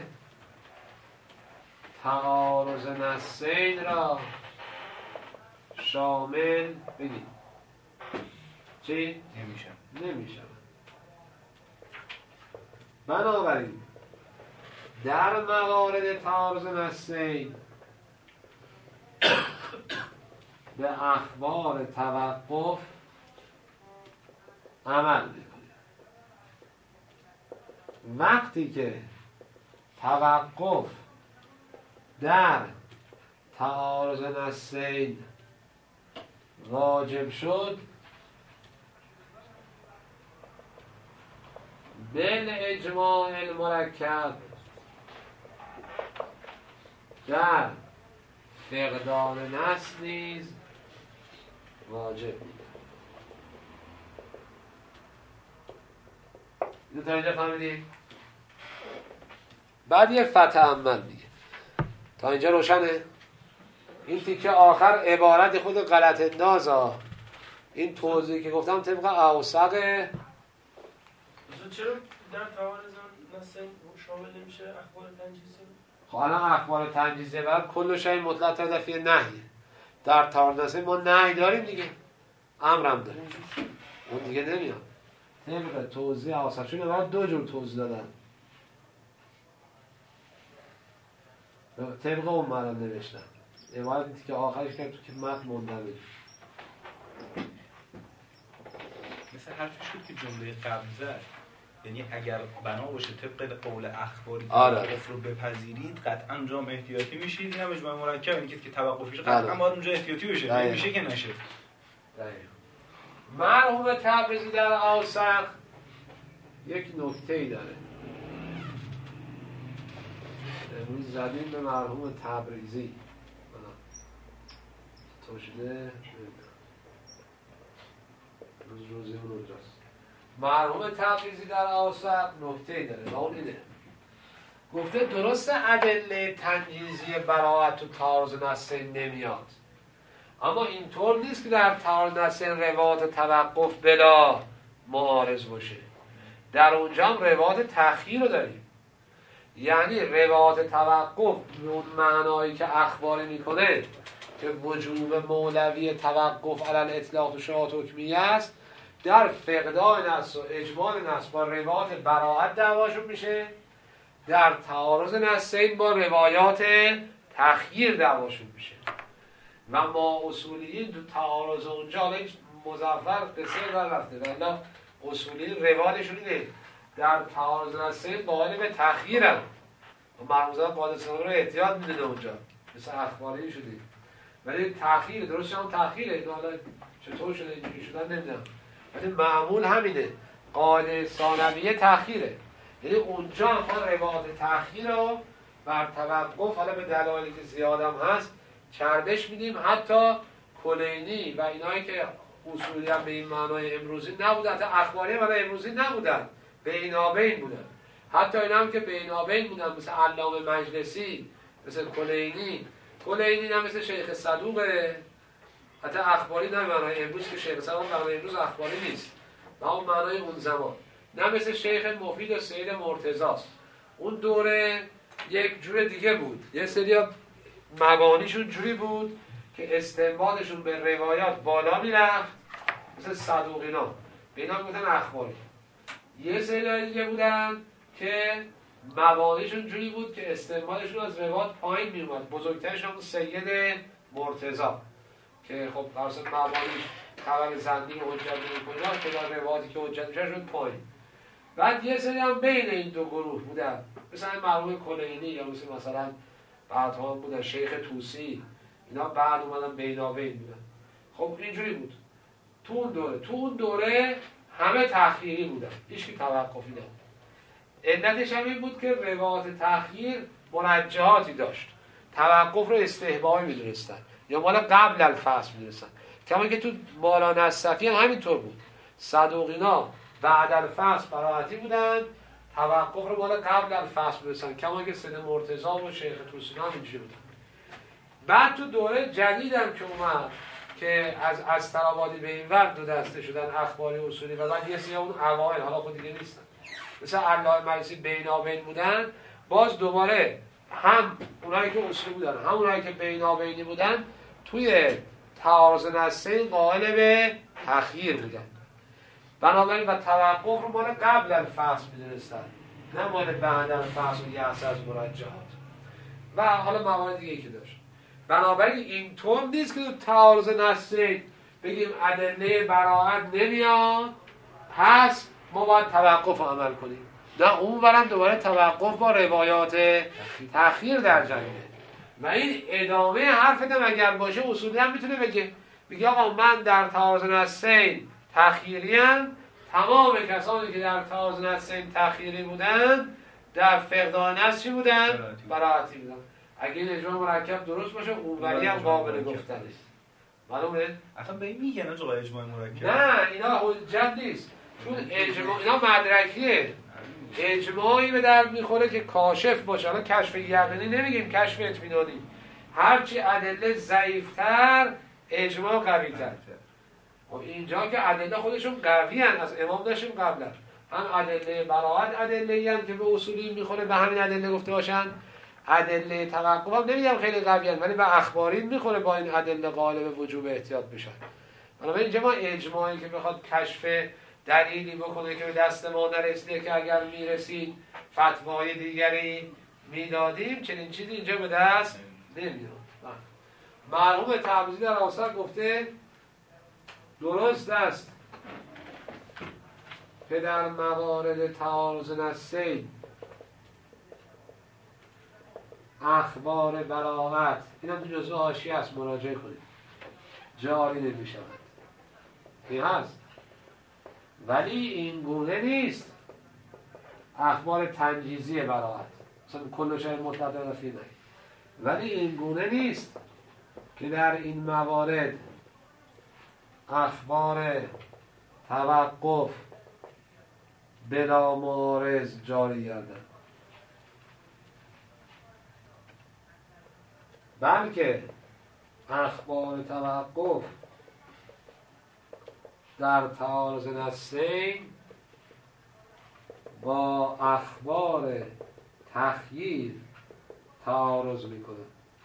تعارض نصین را شامل بگید چی؟ نمیشه نمیشه. بنابراین در موارد تعارض نصین به اخبار توقف عمل میکنه. وقتی که توقف در تعارض نصین واجب شد، بین اجماع المرکب در فقدان نص نیز واجب. اینو تا اینجا فهمیدید؟ بعد یه فتح عمل میگه. تا اینجا روشنه؟ این تیکه آخر عبارت خود غلط اندازا، این توضیحی که گفتم طبق اوسق. چرا در تعارض نصین شامل نمیشه اخبار تنجیزی؟ خب الان اخبار تنجیزی بعد کل شیء مطلق تدفیه نهی. در تعارض نصین ما نهی داریم دیگه، امرم داریم، اون دیگه نمیاد. طبق توضیح اوسق، چون بعد دو جور توضیح دادن، طبق اون مرم نوشتم. عبارتی که آخرش کرد تو که متن مندرج مثل حرفی شد که جمله قبل زد، یعنی اگر بنا باشه طبق قول اخباری توقف رو بپذیرید قطعا اونجا احتیاطی میشید. این هم اجماع مرکب، یعنی که توقفش قطعا باید اونجا احتیاطی بشه، نمیشه که نشه. مرحوم تبریزی در اوسق یک نکته‌ای داره. امروز زدیم به مرحوم تبریزی تو شده روز روزی اون اونجاست. مرحوم تبریزی در اوسق نکته‌ای داره و اون اینه، گفته درسته ادله تنجیزی براءت و تعارض نصین نمیاد، اما اینطور نیست که در تعارض نصین روایات توقف بلا معارض باشه. در اونجا هم روایات تأخیر رو داریم، یعنی روایات توقف اون معنایی که اخباری میکنه که وجوب مولوی توقف علی الاطلاق و شهادت حکمیه است، در فقدان نص و اجمال نص با روایات براءت دعواشون میشه، در تعارض نصین با روایات تخییر دعواشون میشه. و ما اصولیین تو تعارض اونجا حالا مظفر قصه در رفته ولی اصولیین روایتشون اینه در تعارض نصین قائل به تخییر هم و مرموزان قادسانه رو احتیاط میده اونجا مثل اخباری شده، ولی تخییر درست هم تخییره. حالا چطور شده اینجوری شدن نمیدونم، ولی معمول همینه، قاعده ثانویه تخییره. یعنی اونجا ما روایت تخییر رو بر توقف حالا به دلایلی که زیاد هم هست چربش میدیم. حتی کلینی و اینایی که اصولی هم به این معنای امروزی نبودن، حتی اخباری ولی امروزی نبودن، بینابین بودن. حتی اینا هم که بینابین بودن مثل علامه مجلسی، مثل کلینی. کلینی نه مثل شیخ صدوقه، حتی اخباری نه معنای امروز که شیخ صدوق معنای امروز اخباری نیست و اون معنای اون زمان. نه مثل شیخ مفید و سید مرتضاست، اون دوره یک جور دیگه بود، یه سری مبانیشون جوری بود که استنباطشون به روایات بالا میرفت مثل صدوقینا، به اینا میگفتن اخباری. یه سری دیگه بودن که مبانیشون جوری بود که استنباطشون از روایات پایین میومد، بزرگترشون سید مرتضا که خب درست مبانیش خبر زندی و حجت میکنه که در روایاتی که حجت میشه شد پایین. بعد یه سری هم بین این دو گروه بودن مثلا مرحوم کلینی یا مثل مثلا بعدها بودن شیخ توسی، اینا بعد اومدن بینابین بودن. خب اینجوری بود تو اون دوره. تو اون دوره همه تأخیری بودن، هیچ کی توقفی نبود. علتش هم این بود که روایات تأخیر مرجحاتی داشت، توقف رو استحبابی می‌دونستن یا مال قبل الفصل می‌دونستن. کما که تو مولانا نصفی هم همینطور بود، صدوقینا بعد الفصل براعتی بودن، توقف رو مال قبل الفصل می‌دونستن. کما که سید مرتضی و شیخ توسی هم اینجوری بودن. بعد تو دوره جدیدم که اومد که از استرابادی به این ور دو دسته شدن، اخباری اصولی و بعد یه سری اون اوائل حالا خود دیگه نیستن مثل علامه مجلسی بینابین بودن، باز دوباره هم اونایی که اصولی بودن هم اونایی که بینابینی بودن توی تعارض نصین قائل به تخییر بودن. بنابراین و توقف رو مال قبل الفصل می‌دونستن نه مال بعد الفصل و یأس از مرجحات و حالا موارد دیگه که داشت. بنابراین اینطور نیست که تو تعارض نصین بگیم ادله براءت نمیاد پس ما باید توقف عمل کنیم. نه، اون ورم دوباره توقف با روایات تأخیر در جنگه و این ادامه حرفتم اگر باشه اصولی هم میتونه بگه بگه آقا من در تعارض نصین تأخیری ام، تمام کسانی که در تعارض نصین تأخیری بودن در فقدان نص چی بودن؟ براعتی بودن. اگه این اجماع مرکب درست باشه اونوری هم قابل گفتن است. معلومه؟ اصلا به این میگن آقا اجماع مرکب؟ نه اینا حجت نیست، چون اجماع اینا مدرکیه. اجماعی به درد میخوره که کاشف باشه. حالا کشف یقینی نمیگیم، کشف اطمینانی. هرچی ادله ضعیفتر اجماع قوی‌تر. خب اینجا که ادله خودشون قوی ان، از امام داشتیم قبلا، هم ادله براءت ادله ان که به اصولی میخوره به همین ادله گفته باشن. ادله توقف هم نمیگم خیلی قوی ان ولی به اخباری میخوره با این ادله قائل به وجوب احتیاط بشن. بنابراین اینجا ما اجماعی که بخواد کشف دلیلی بکنه که به دست ما نرسیده که اگر میرسید فتوای دیگری میدادیم، چنین چیزی اینجا به دست نمیاد. مرحوم تبریزی در آثار گفته درست است که در موارد تعارض نصین اخبار براءت، اینا تو جزء حاشیه است مراجعه کنید، جاری نمی شود. این هست ولی این گونه نیست اخبار تنجیزی براءت، مثلا کل شای مطلق رفی نه، ولی این گونه نیست که در این موارد اخبار توقف بلا معارض جاری گردن، بلکه اخبار توقف در تعارض نصین با اخبار تخییر تعارض میکنه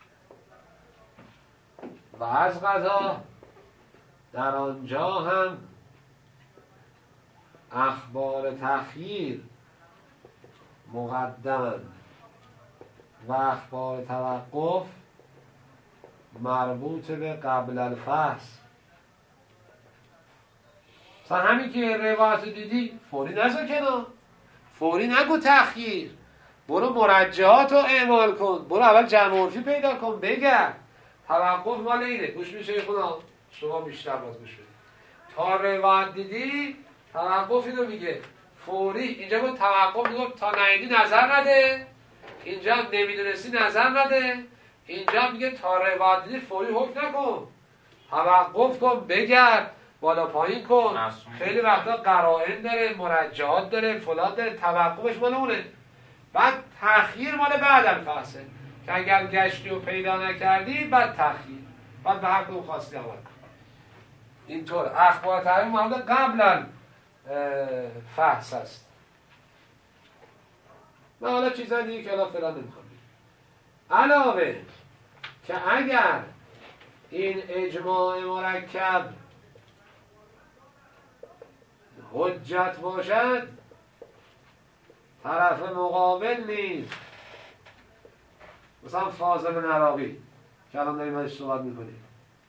و از قضا در آنجا هم اخبار تخییر مقدمند و اخبار توقف مربوط به قبل الفحص. مثلا همین که روایت دیدی فوری نذار کنار، فوری نگو تخییر، برو مرجحات رو اعمال کن، برو اول جمع عرفی پیدا کن، بگرد. توقف مال اینه. گوش میشه خدا، شما بیشتر باز گوش بدید. تا روایت دیدی توقف اینو میگه فوری. اینجا بود توقف میگه تا ندیدی نظر نده، اینجا نمیدونستی نظر نده، اینجا میگه تا روایت دیدی فوری حکم نکن، توقف کن، بگرد، بالا پایین کن. خیلی وقتا قرائن داره، مرجحات داره، فلان داره، توقفش مال اونه. بعد تأخیر مال بعد الفحصه که اگر گشتی و پیدا نکردی بعد تأخیر، بعد به هر کدوم خواستی عمل کن. اینطور اخبار تحریم مورد قبلا فحص است. من حالا چیزای دیگه که حالا فعلا نمیخوام بگم. علاوه که اگر این اجماع مرکب حجت باشد، طرف مقابل نیز مثلا فاضل نراقی که الان داریم ازش صحبت میکنیم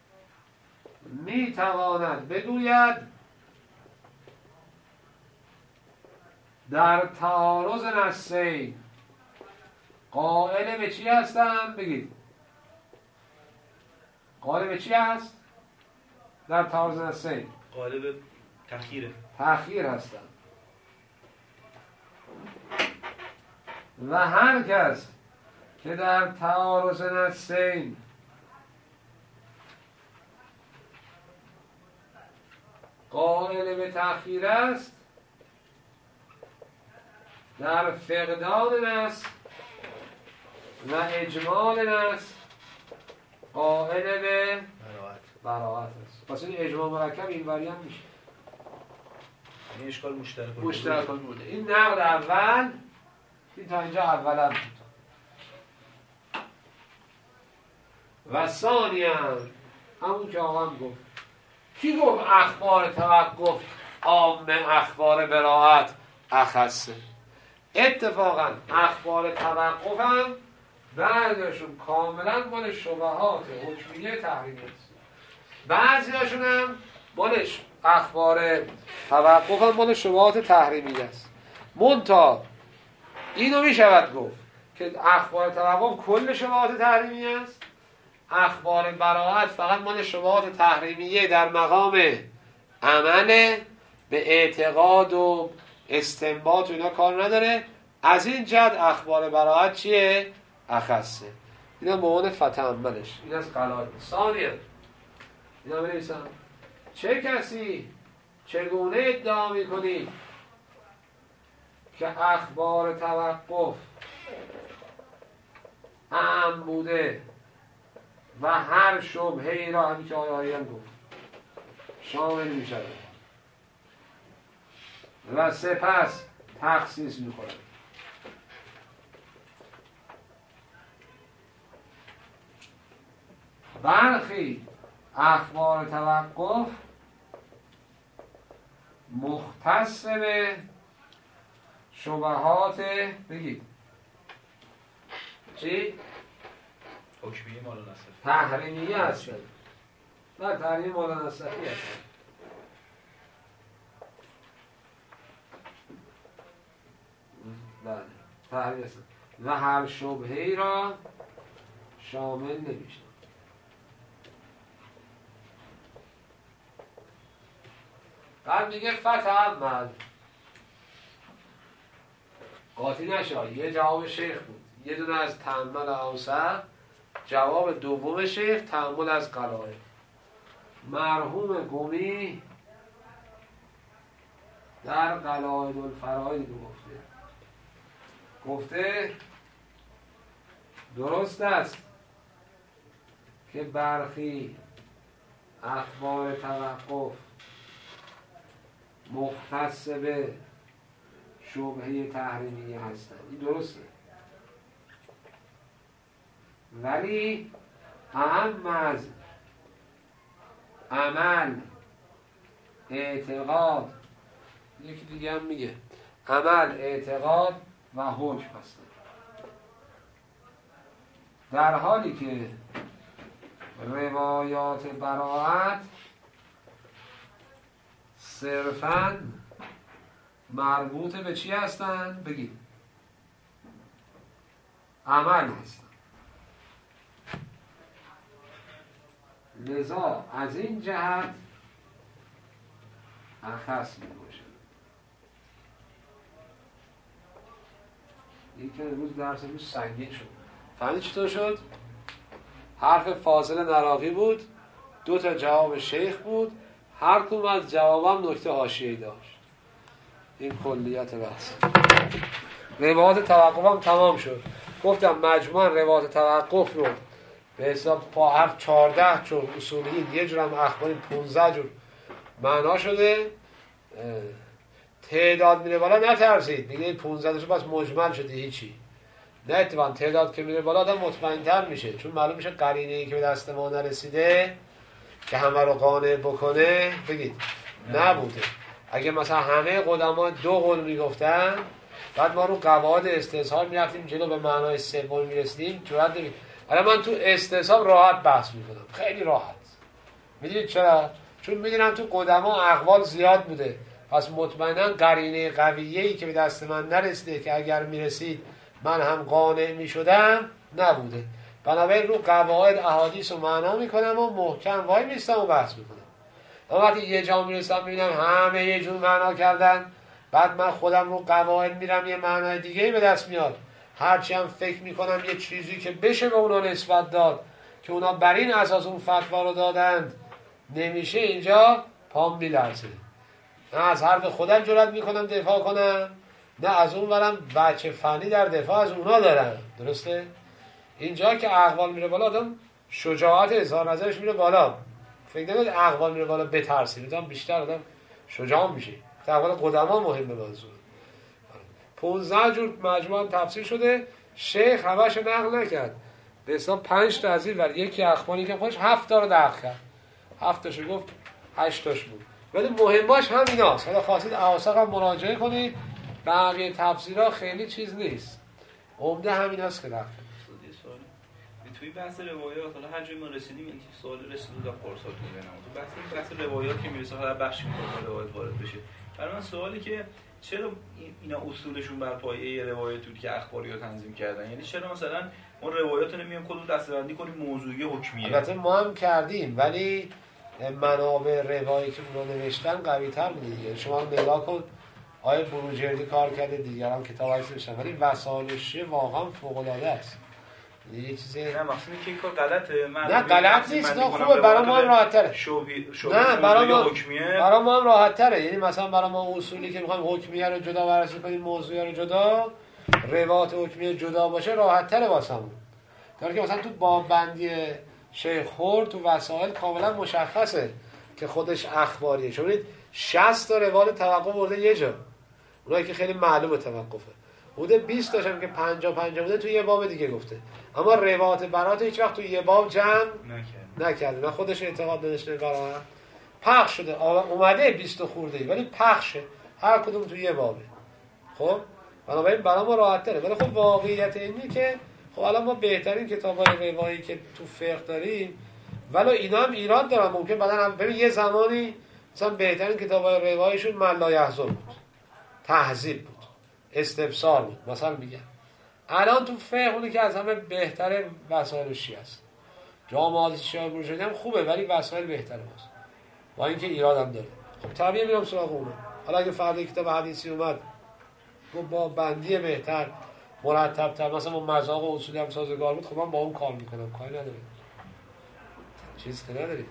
میتواند بگوید در تعارض نصین قائل به چی هستن؟ بگید قائل به چی هست؟ در تعارض نصین قائل به تأخیره، تأخیر هستن و هر کس که در تعارض نصین قائل به تأخیر است، در فقدان نص و اجمال نص قائل به براءت است. پس این اجماع مرکب این وریان میشه. این اشکال مشترک مشترک بوده. این نقد اول، این تا اینجا اولا بود. و ثانیاً همون که آقا هم گفت، کی گفت اخبار توقف عامه، اخبار براءت اخصه؟ اتفاقا اخبار توقف هم بعضیشون کاملا مال شبهات حکمیه تحریمی است، بعضیشون هم مالش اخبار توقف هم مال شبهات تحریمی است. منتها اینو می شود گفت که اخبار توقف کل شبهات تحریمی است، اخبار براءت فقط مال شبهات تحریمیه در مقام عمل، به اعتقاد و استنباط و اینا کار نداره. از این جد اخبار براءت چیه؟ اخصه. اینا موان فتعملش، این از قلال. ثانیه اینا بنویسم، چه کسی چگونه ادعا میکنی که اخبار توقف اعم بوده و هر شبهه‌ای را، همین که آیه هم گفت، شامل می شود و سپس تخصیص می خورد. برخی اخبار توقف مختص به شبهات، بگید چی؟ حکمیه مال نصف تحریمیه هستن. نه، تحریم مال نصفی هستن. بله، تحریم هستن و هر شبهه‌ای را شامل نمیشه. بعد میگه فتعمل، قاطی نشه. یه جواب شیخ بود، یه دونه از تأمل اوسط، جواب دوم شیخ تأمل از قلائل. مرحوم گمی در قلائل الفرائض گفته گفته درست است که برخی اخبار توقف مختص به شبهه تحریمیه هستند. این درسته، ولی اهم از عمل اعتقاد، یکی دیگه هم میگه عمل اعتقاد و حکم هستند. در حالی که روایات براءت صرفاً مربوط به چی هستند؟ بگید. عمل هستند. لذا از این جهت اخص می باشه. این که روز درس روز سنگین شد. فهمید چطور شد؟ حرف فاضل نراقی بود، دو تا جواب شیخ بود، هر کدوم از جوابم نکته حاشیه‌ای داشت. این کلیت بحث. روایات توقف هم تمام شد. گفتم مجموعاً روایات توقف رو به حساب پا هر چهارده جور اصولیین، یه جور هم اخباری پونزده جور معنا شده. تعداد میره بالا نترسید، میگه پونزده جور بس مجمل شده هیچی. نه اتفاقا تعداد که میره بالا آدم مطمئن‌تر میشه، چون معلوم میشه قرینه‌ای که به دست ما نرسیده که همه رو قانع بکنه بگید نبوده. اگه مثلا همه قدما دو قول میگفتن، بعد ما رو قواعد استحصال میرفتیم جلو به معنای سوم میرسیدیم، جرأت نمی‌کنیم. حالا من تو استحصال راحت بحث میکنم، خیلی راحت. میدونید چرا؟ چون میدونم تو قدما اقوال زیاد بوده، پس مطمئنا قرینه قویه‌ای که به دست من نرسیده که اگر میرسید من هم قانع میشدم نبوده. بنابراین رو قواعد احادیث رو معنا میکنم و محکم وای میستم و بحث میکنم. اما وقتی یه جا میرسم میبینم همه یه جور معنا کردن، بعد من خودم رو قواعد میرم یه معنای دیگه‌ای به دست میاد، هرچی هم فکر میکنم یه چیزی که بشه به اونا نسبت داد که اونا بر این اساس اون فتوا رو دادند نمیشه، اینجا پام میلرزه. نه از حرف خودم جرأت میکنم دفاع کنم، نه از اون برم بچه فنی در دفاع از اونا دارم. درسته؟ اینجا که اقوال میره بالا آدم شجاعت اظهار نظرش میره بالا. فکر نکنید اقوال میره بالا بترسید، آدم بیشتر آدم شجاع میشه. اقوال قدما مهمه. منظور پانزده جور مجموعه تفسیر شده، شیخ همش نقل نکرد، به حساب پنج تا از این ور یکی اخباری که خودش هفت تا رو نقل کرد، هفت تاشو گفت، هشت تاش بود، ولی مهماش همیناست. حالا خواستید اواسق هم مراجعه کنید، بقیه تفسیرها خیلی چیز نیست، عمده همیناست که نقل. توی بحث روایات حالا هر جایی ما رسیدیم این سوال رسید و پرساتون بنام تو بحث بحث روایات که میرسه حالا بخشی میخواد روایت وارد بشه. برای من سوالی که چرا اینا اصولشون بر پایه روایت بود که اخباری‌ها تنظیم کردن؟ یعنی چرا مثلا اون روایات رو نمیام کدوم دسته‌بندی کنیم موضوعی حکمیه؟ البته ما هم کردیم، ولی منابع روایی که اون رو نوشتن قوی‌تر بود دیگه. شما نگاه کن آیه بروجردی کار کرده، دیگران کتابایی نوشتن، ولی وسایل شیعه واقعا فوق‌العاده است. یه چیزی نه مقصودی که این کار غلطه. نه غلط نیست، نه خوبه، برای ما هم راحت‌تره. نه برای ما حکمیه، برای ما هم راحت‌تره. یعنی مثلا برای ما اصولی که می‌خوایم حکمیه رو جدا بررسی کنیم، موضوعی رو جدا، روایات حکمیه جدا باشه راحت‌تره واسمون. در که مثلا تو بابندی شیخ خورد تو وسائل کاملا مشخصه که خودش اخباریه. چون ببینید شصت تا روایت توقف برده یه جا، اونایی که خیلی معلومه توقفه. بوده بیست تاشم که پنجاه پنجاه بوده تو یه باب دیگه گفته، اما روایت برات هیچ وقت تو یه باب جمع نکرده. نه خودش اعتقاد نداشته، برای پخش شده اومده بیست خورده ولی پخشه، هر کدوم تو یه بابه. خب بنابراین برای ما راحت تره. ولی خب واقعیت اینه که خب الان ما بهترین کتابای روایی که تو فقه داریم، ولی اینا هم ایراد دارن. ممکن بعدن هم ببین یه زمانی مثلا بهترین کتابای رواییشون من لا یحزن بود، تهذیب بود، استبصار بود مثلا میگم. الان تو فقه اونی که از همه بهتره وسائل شیعه است. جامعه شیعه بروجردی هم خوبه ولی وسائل بهتره باز، با اینکه ایراد هم داره. خب طبیعی میرم سراغ اونه. حالا اگه فردا کتاب حدیثی اومد با بندی بهتر مرتب تر، مثلا با مذاق و اصولی هم سازگار بود، خب من با اون کار میکنم، کاری نداره، چیز که نداریم.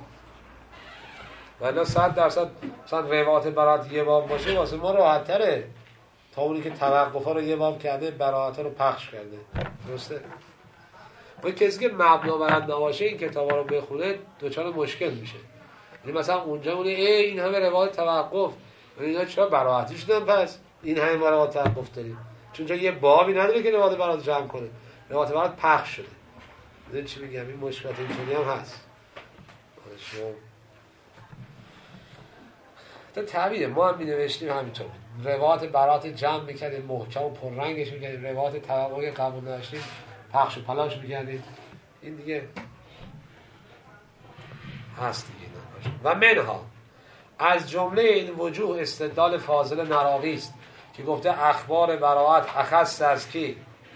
ولی صد درصد مثلا روایت برات یه باب باشه واسه ما راحت تره تا اونی که توقفا رو یه باب کرده، براعت‌ها رو پخش کرده. درسته؟ اون کسی که مبنا برند نباشه این کتابا رو بخونه دچار مشکل میشه. یعنی مثلا اونجا اون ای این همه روایت توقف، اینا چرا براحتی شدن پس این همه روایت توقف داریم؟ چون جا یه بابی نداره که روایت برات جمع کنه، روایت برات پخش شده. میدونی چی میگم؟ این مشکلات اینطوری هم هست. شما تا طبیعه ما هم می‌نوشتیم همینطور، روایت برات جمع می‌کردیم، محکم و پررنگش می‌کردیم، روایت توقف قبول نداشتیم پخش و پلاش می‌کردیم. این دیگه هست دیگه. و منها از جمله این وجوه استدلال فاضل نراقی است که گفته اخبار براءت اخص از کی؟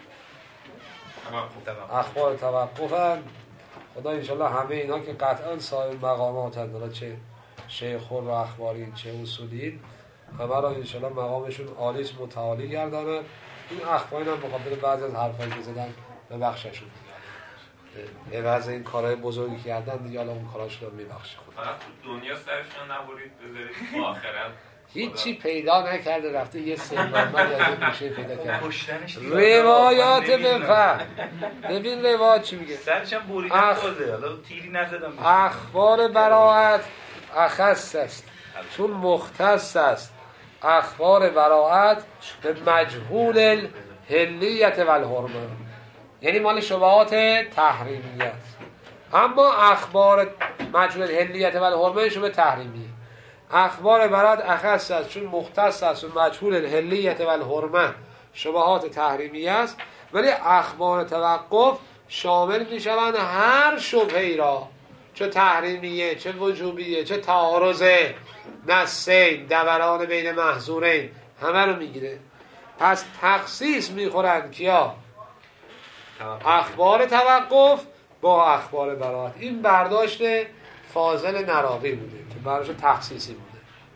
اخبار توقفن. خدا انشالله همه اینا که قطعا صاحب مقامات هستند، چه شیخ و اخباری چه اصولی، همه را انشالله مقامشون عالیس متعالی گرداند. این اخباری هم مقابل بعضی از حرفایی که زدن به بخششون دیگه عوض این کارهای بزرگی کردن دیگه، حالا اون کاراشون رو میبخشه. فقط تو دنیا سرشون نبرید بذارید آخرت هیچی پیدا نکرده رفته یه سیمانمند از این میشه پیدا کرده روایات بفهم. ببین روایات چی میگه؟ سرش هم بریدن اخ... تازه، حالا تیری نزدم. اخبار براءت اخص است چون مختص است. اخبار براءت به مجهول الحلیت و الحرمه، یعنی مال شبهات تحریمیه است. اما اخبار مجهول الحلیت و الحرمه شبه تحریمیه. اخبار براءت اخص است چون مختص است و مجهول الحلیت و الحرمه شبهات تحریمیه است. ولی اخبار توقف شامل میشوند هر شبهه‌ای را، چه تحریمیه چه وجوبیه چه تعارض نصین دوران بین محظورین، همه رو میگیره. پس تخصیص میخورند کیا؟ اخبار توقف با اخبار براءت. این برداشت فاضل نراقی بوده که براش تخصیصی بوده.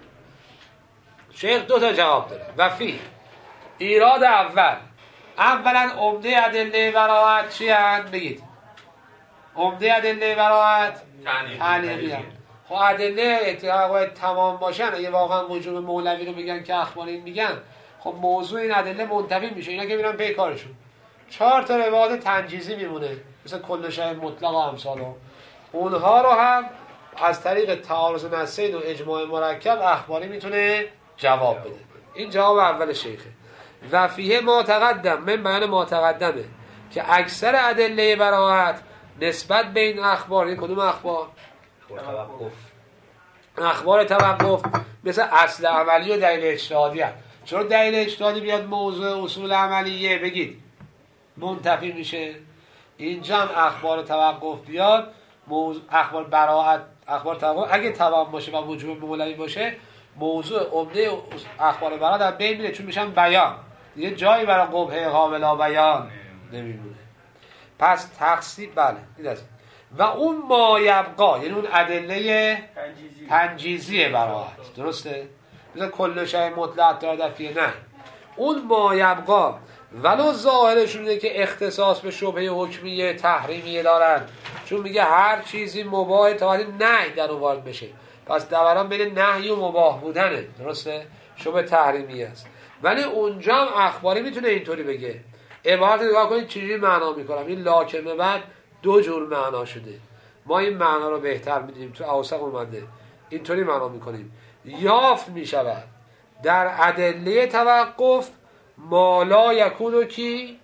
شیخ دو تا جواب داره. و فی ایراد اول، اولا عمده ادله براءت چی هست؟ بگید عمده ادله براءت تعلیمی هست. خب ادله اتحاق باید تمام باشن. اگه واقعا وجوب مولوی رو میگن که اخباری میگن، خب موضوع این ادله منتفی میشه. اینا که میرن پی کارشون، چهار تا روایت تنجیزی میمونه مثل کل شیء مطلق و امثالو. اونها رو هم از طریق تعارض نصین و اجماع مرکب اخباری میتونه جواب بده. این جواب اول شیخه. و فیه ما تقدم، من بیان ما تقدمه که اکثر ادله براءت نسبت به این اخبار، کدوم اخبار؟ توقف. اخبار توقف مثل اصل عملی و دلیل اجتهادی هست. چرا دلیل اجتهادی بیاد موضوع اصول عملیه بگید منتفی میشه؟ اینجا هم اخبار توقف بیاد موضوع اخبار براءت، اخبار توقف اگه تمام باشه و وجوب مولوی باشه، موضوع عمده اخبار براءت در بین میره، چون میشن بیان دیگه، جایی برای قبحه قابل بیان نمیمونه. پس تخصیص بله این است. و اون ما یبقا یعنی اون ادله تنجیزی تنجیزی براءت، درسته؟ مثل کل شیء مطلق داره فیه نه. اون ما یبقا ولو ظاهرشون اینه که اختصاص به شبهه حکمیه تحریمیه دارن، چون میگه هر چیزی مباح تا وقتی نهی در اون وارد بشه. پس دوران بین نهی و مباح بودنه، درسته؟ شبهه تحریمیه است. ولی اونجا هم اخباری میتونه اینطوری بگه. عبارت نگاه کنید چجوری معنا میکنم. این لاکمه بعد دو جور معنا شده. ما این معنا رو بهتر میدونیم، تو اوسق اومده اینطوری معنا میکنیم. یافت میشود در ادله توقف ما لا یکونو کی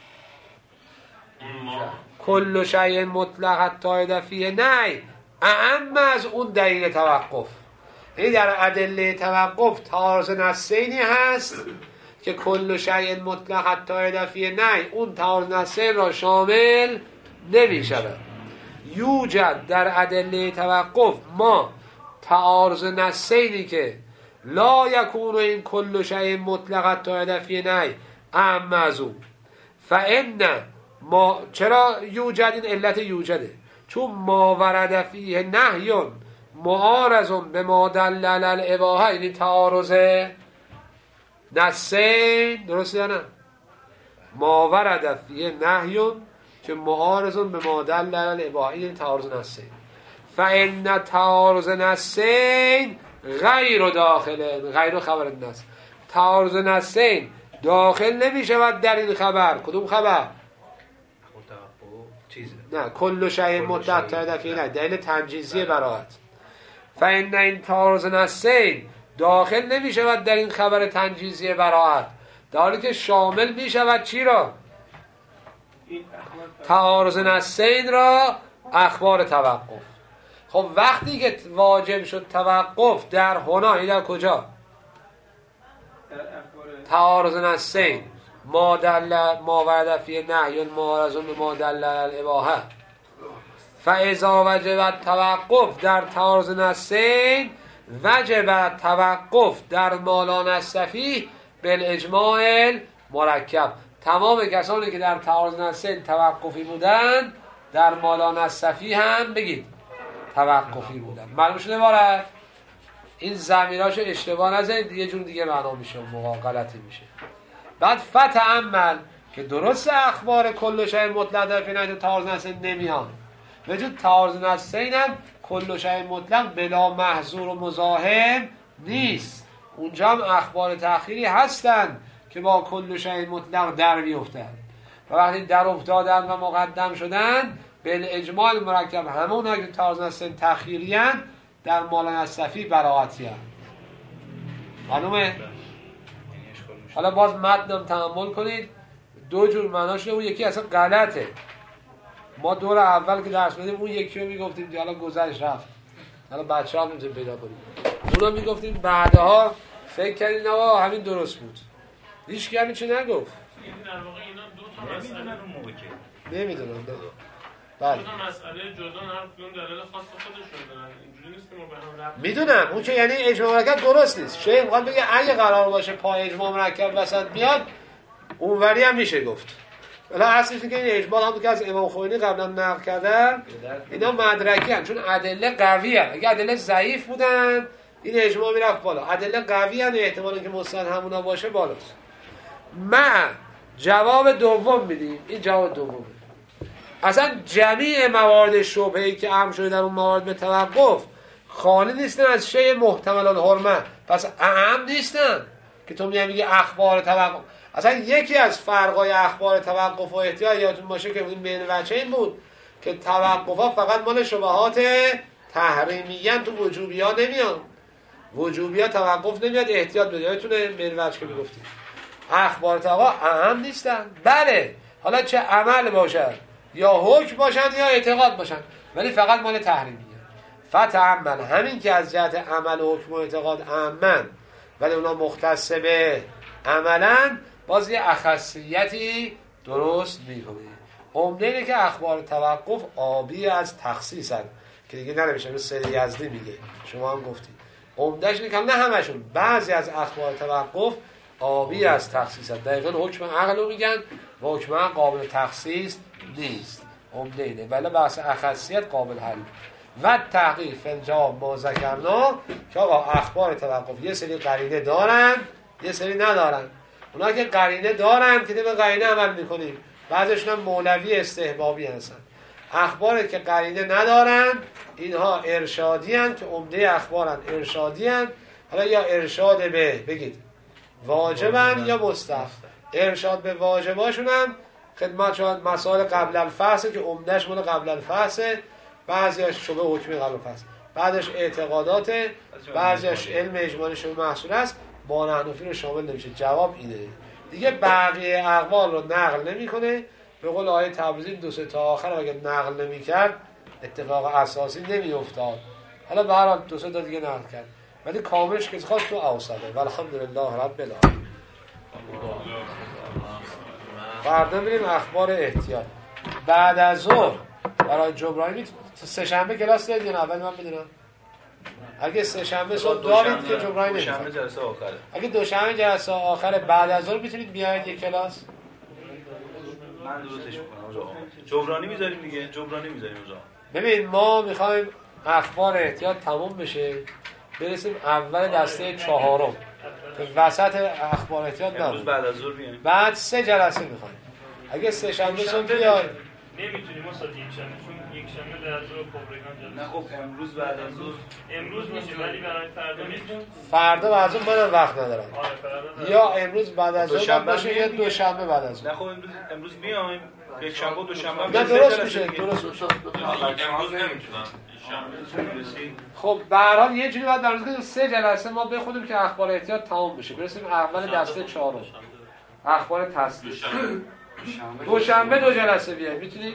کل شیء مطلق حتی دفیه نه اعم از اون دلیل توقف. یعنی در ادله توقف تعارض نصینی هست که کل شیء مطلق حتی دفیه نه اون تعارض نصین را شامل نمی شود. یوجد در ادله توقف ما تعارض نصینی که لا یکون این کل شیء مطلق حتی دفیه نه اعم از اون. فان ما چرا یوجد؟ این علت یوجده چون ما ورد فیه نهیون معارضون به ما دلل الاباحه، یعنی تعارض نصین، درسته یا نه؟ ما ورد فیه نهیون که معارضون به ما دلل الاباحه، یعنی تعارض نصین. فان تعارض نصین غیر داخله، غیر خبر النص، تعارض نصین داخل نمی شود در این خبر. کدوم خبر؟ نه کل شیء مطلق تعریفی نه دلیل تنجیزی براعت. فإن این تعارض نصین داخل نمی شود در این خبر تنجیزی براعت، در حالی که شامل می شود چی را؟ تعارض نصین را، اخبار توقف. خب وقتی که واجب شد توقف در هنا، این در کجا؟ تعارض نصین ما دل ما ورد فی نهی معارض به ما دل الاباحه. فاذا وجب توقف در تعارض نصین وجب توقف در ما لا نص فیه بالاجماع مرکب. تمام کسانی که در تعارض نصین توقفی بودند در ما لا نص فیه هم بگید توقفی بودند. معلوم شده وارد؟ این ضمیراشو اشتباه نزنید، یه جور دیگه معنا میشه، موقع غلطی میشه. بعد فتعمل که درست اخبار کل شیء مطلق در فی تعارض نصین نمیان، وجود تعارض نصین هم کل شیء مطلق بلا محظور و مزاحم نیست. اونجا هم اخبار تأخیری هستن که با کل شیء مطلق در میافتن و وقتی در افتادن و مقدم شدن به اجماع مرکب همون که تعارض نصین تأخیری هم در مال نصفی براعتی هم. معلومه؟ حالا باز متنم تأمل کنید، دو جور معنی شده. اون یکی اصلا غلطه. ما دور اول که درس بدیم اون یکی رو میگفتیم که حالا گذرش رفت، حالا بچه ها میتونیم پیدا کنیم. اون رو میگفتیم بعدها فکر کردیم نه همین درست بود. هیچ کی همین چی نگفت. در واقع اینا دو تا مسئله اون موقع که نمیدونم. بله. دو تا مسئله جدا هر کدوم دلیل خاص خودشون دارن. اینجوری نیست که ما به هم ربط میدونم اون که یعنی اجماع مرکب درست نیست. شیخ میخواد بگه اگه قرار باشه پای اجماع مرکب وسط بیاد اونوری هم میشه گفت. ولی اصلش اینه که این اجماع هم که از امام خمینی قبلا نقل کردن اینا مدرکی هستن، چون ادله قوی هستن. اگه ادله ضعیف بودن این اجماع میرفت بالا، ادله قوی هستن احتمال که مستند همونا باشه بالاست. ما جواب دوم میدیم. این جواب دومه. اصلا جمیع موارد شبهه‌ای که امر شده در اون موارد به توقف خالی نیستن از شیء محتمل الحرمه، پس اهم نیستن که تو میگی اخبار توقف. اصلا یکی از فرقای اخبار توقف و احتیاط یادتون باشه که این بین وجه این بود که توقفا فقط مال شبهات تحریمیه، تو وجوبیا نمیاد. وجوبیا توقف نمیاد، احتیاط بده. یادتونه بین وجه که میگفتیم اخبار توقف اهم نیستن. بله حالا چه عمل باشن یا حکم باشن یا اعتقاد باشن، ولی فقط مال تحریمیه. فتعمل همین که از جهت عمل و حکم و اعتقاد عمن ولی اونا مختص به عملا باز یه اخصیتی درست میکنه. عمده اینه که اخبار توقف آبی از تخصیص هست که دیگه نمیشه. مثل سید یزدی میگه، شما هم گفتید عمدهش اینه که نه همشون، بعضی از اخبار توقف آبی از تخصیص هست. دقیقا حکم عقل رو میگن و حکم عقل قابل تخصیص نیست. عمده اینه. ولی بحث اخصیت قابل حل و تحقیق فنجا ما ذکرنا که آقا اخبار توقف یه سری قرینه دارن یه سری ندارن. اونا که قرینه دارن که به قرینه عمل میکنیم، بعضیشون هم مولوی استحبابی هستن. اخباری که قرینه ندارن اینها ارشادی هستن که عمده اخبارن ارشادی هستن. حالا یا ارشاد به بگید واجبن یا مستحب. ارشاد به واجباشون هم خدمت شما مسائل قبل الفحص که عمدهش مال قبل الفحص، بعضیش شبه حکمی قبل الفحص، بعدش اعتقادات، بعضیش علم اجمالی شبه محصول است. با حنفی رو شامل نمیشه. جواب اینه دیگه. بقیه اقوال رو نقل نمیکنه. به قول آیه تبریزی دو سه تا آخر اگه نقل نمیکرد اتفاق اساسی نمیافتاد. حالا به هر حال دو سه تا دیگه نقل کرد ولی کاملش که خواست تو اوصله. والحمدلله رب العالمین. فردا میریم اخبار احتیاط. بعد از ظهر برای جبرانی سه شنبه کلاس دادین. اول من میدونم اگه سه شنبه صبح دارید که جبرانی نمیخواد. دوشنبه جلسه آخره. اگه دوشنبه جلسه آخره بعد از ظهر میتونید بیاید یک کلاس. من درستش میکنم آقا. جبرانی میذاریم دیگه. جبرانی میذاریم آقا. ببین ما میخوایم اخبار احتیاط تموم بشه برسیم اول دسته چهارم که وسط اخبار احتیاط نبود. امروز بعد از ظهر بیایم. بعد سه جلسه میخوایم. اگه سه شنبه صبح بیاید نمیتونیم اصلا یک شنبه، چون یک شنبه در ظهر خبرگان جلسه. نه خب امروز بعد از ظهر. امروز میشه ولی برای فردا میتونیم. فردا بعد از ظهر منم وقت ندارم. آره فردا. یا امروز بعد از ظهر باشه یا دوشنبه بعد از ظهر. نه خب امروز امروز بیایم یک شنبه دو شنبه نه درست میشه درست میشه امروز نمیتونم خب به هر حال یه جوری باید برنامه کنیم سه جلسه ما بخونیم که اخبار احتیاط تمام بشه برسیم اول دسته چهارم اخبار تصدیق دوشنبه دو جلسه بیاید میتونید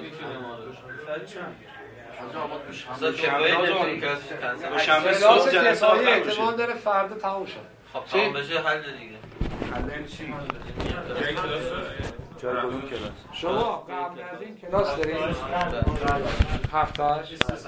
دوشنبه صبح جلسه احتمال داره فردا تموم شه خب تمام بشه حل دیگه حل چی؟ شما قبل از این کلاس دارید؟ هفتهش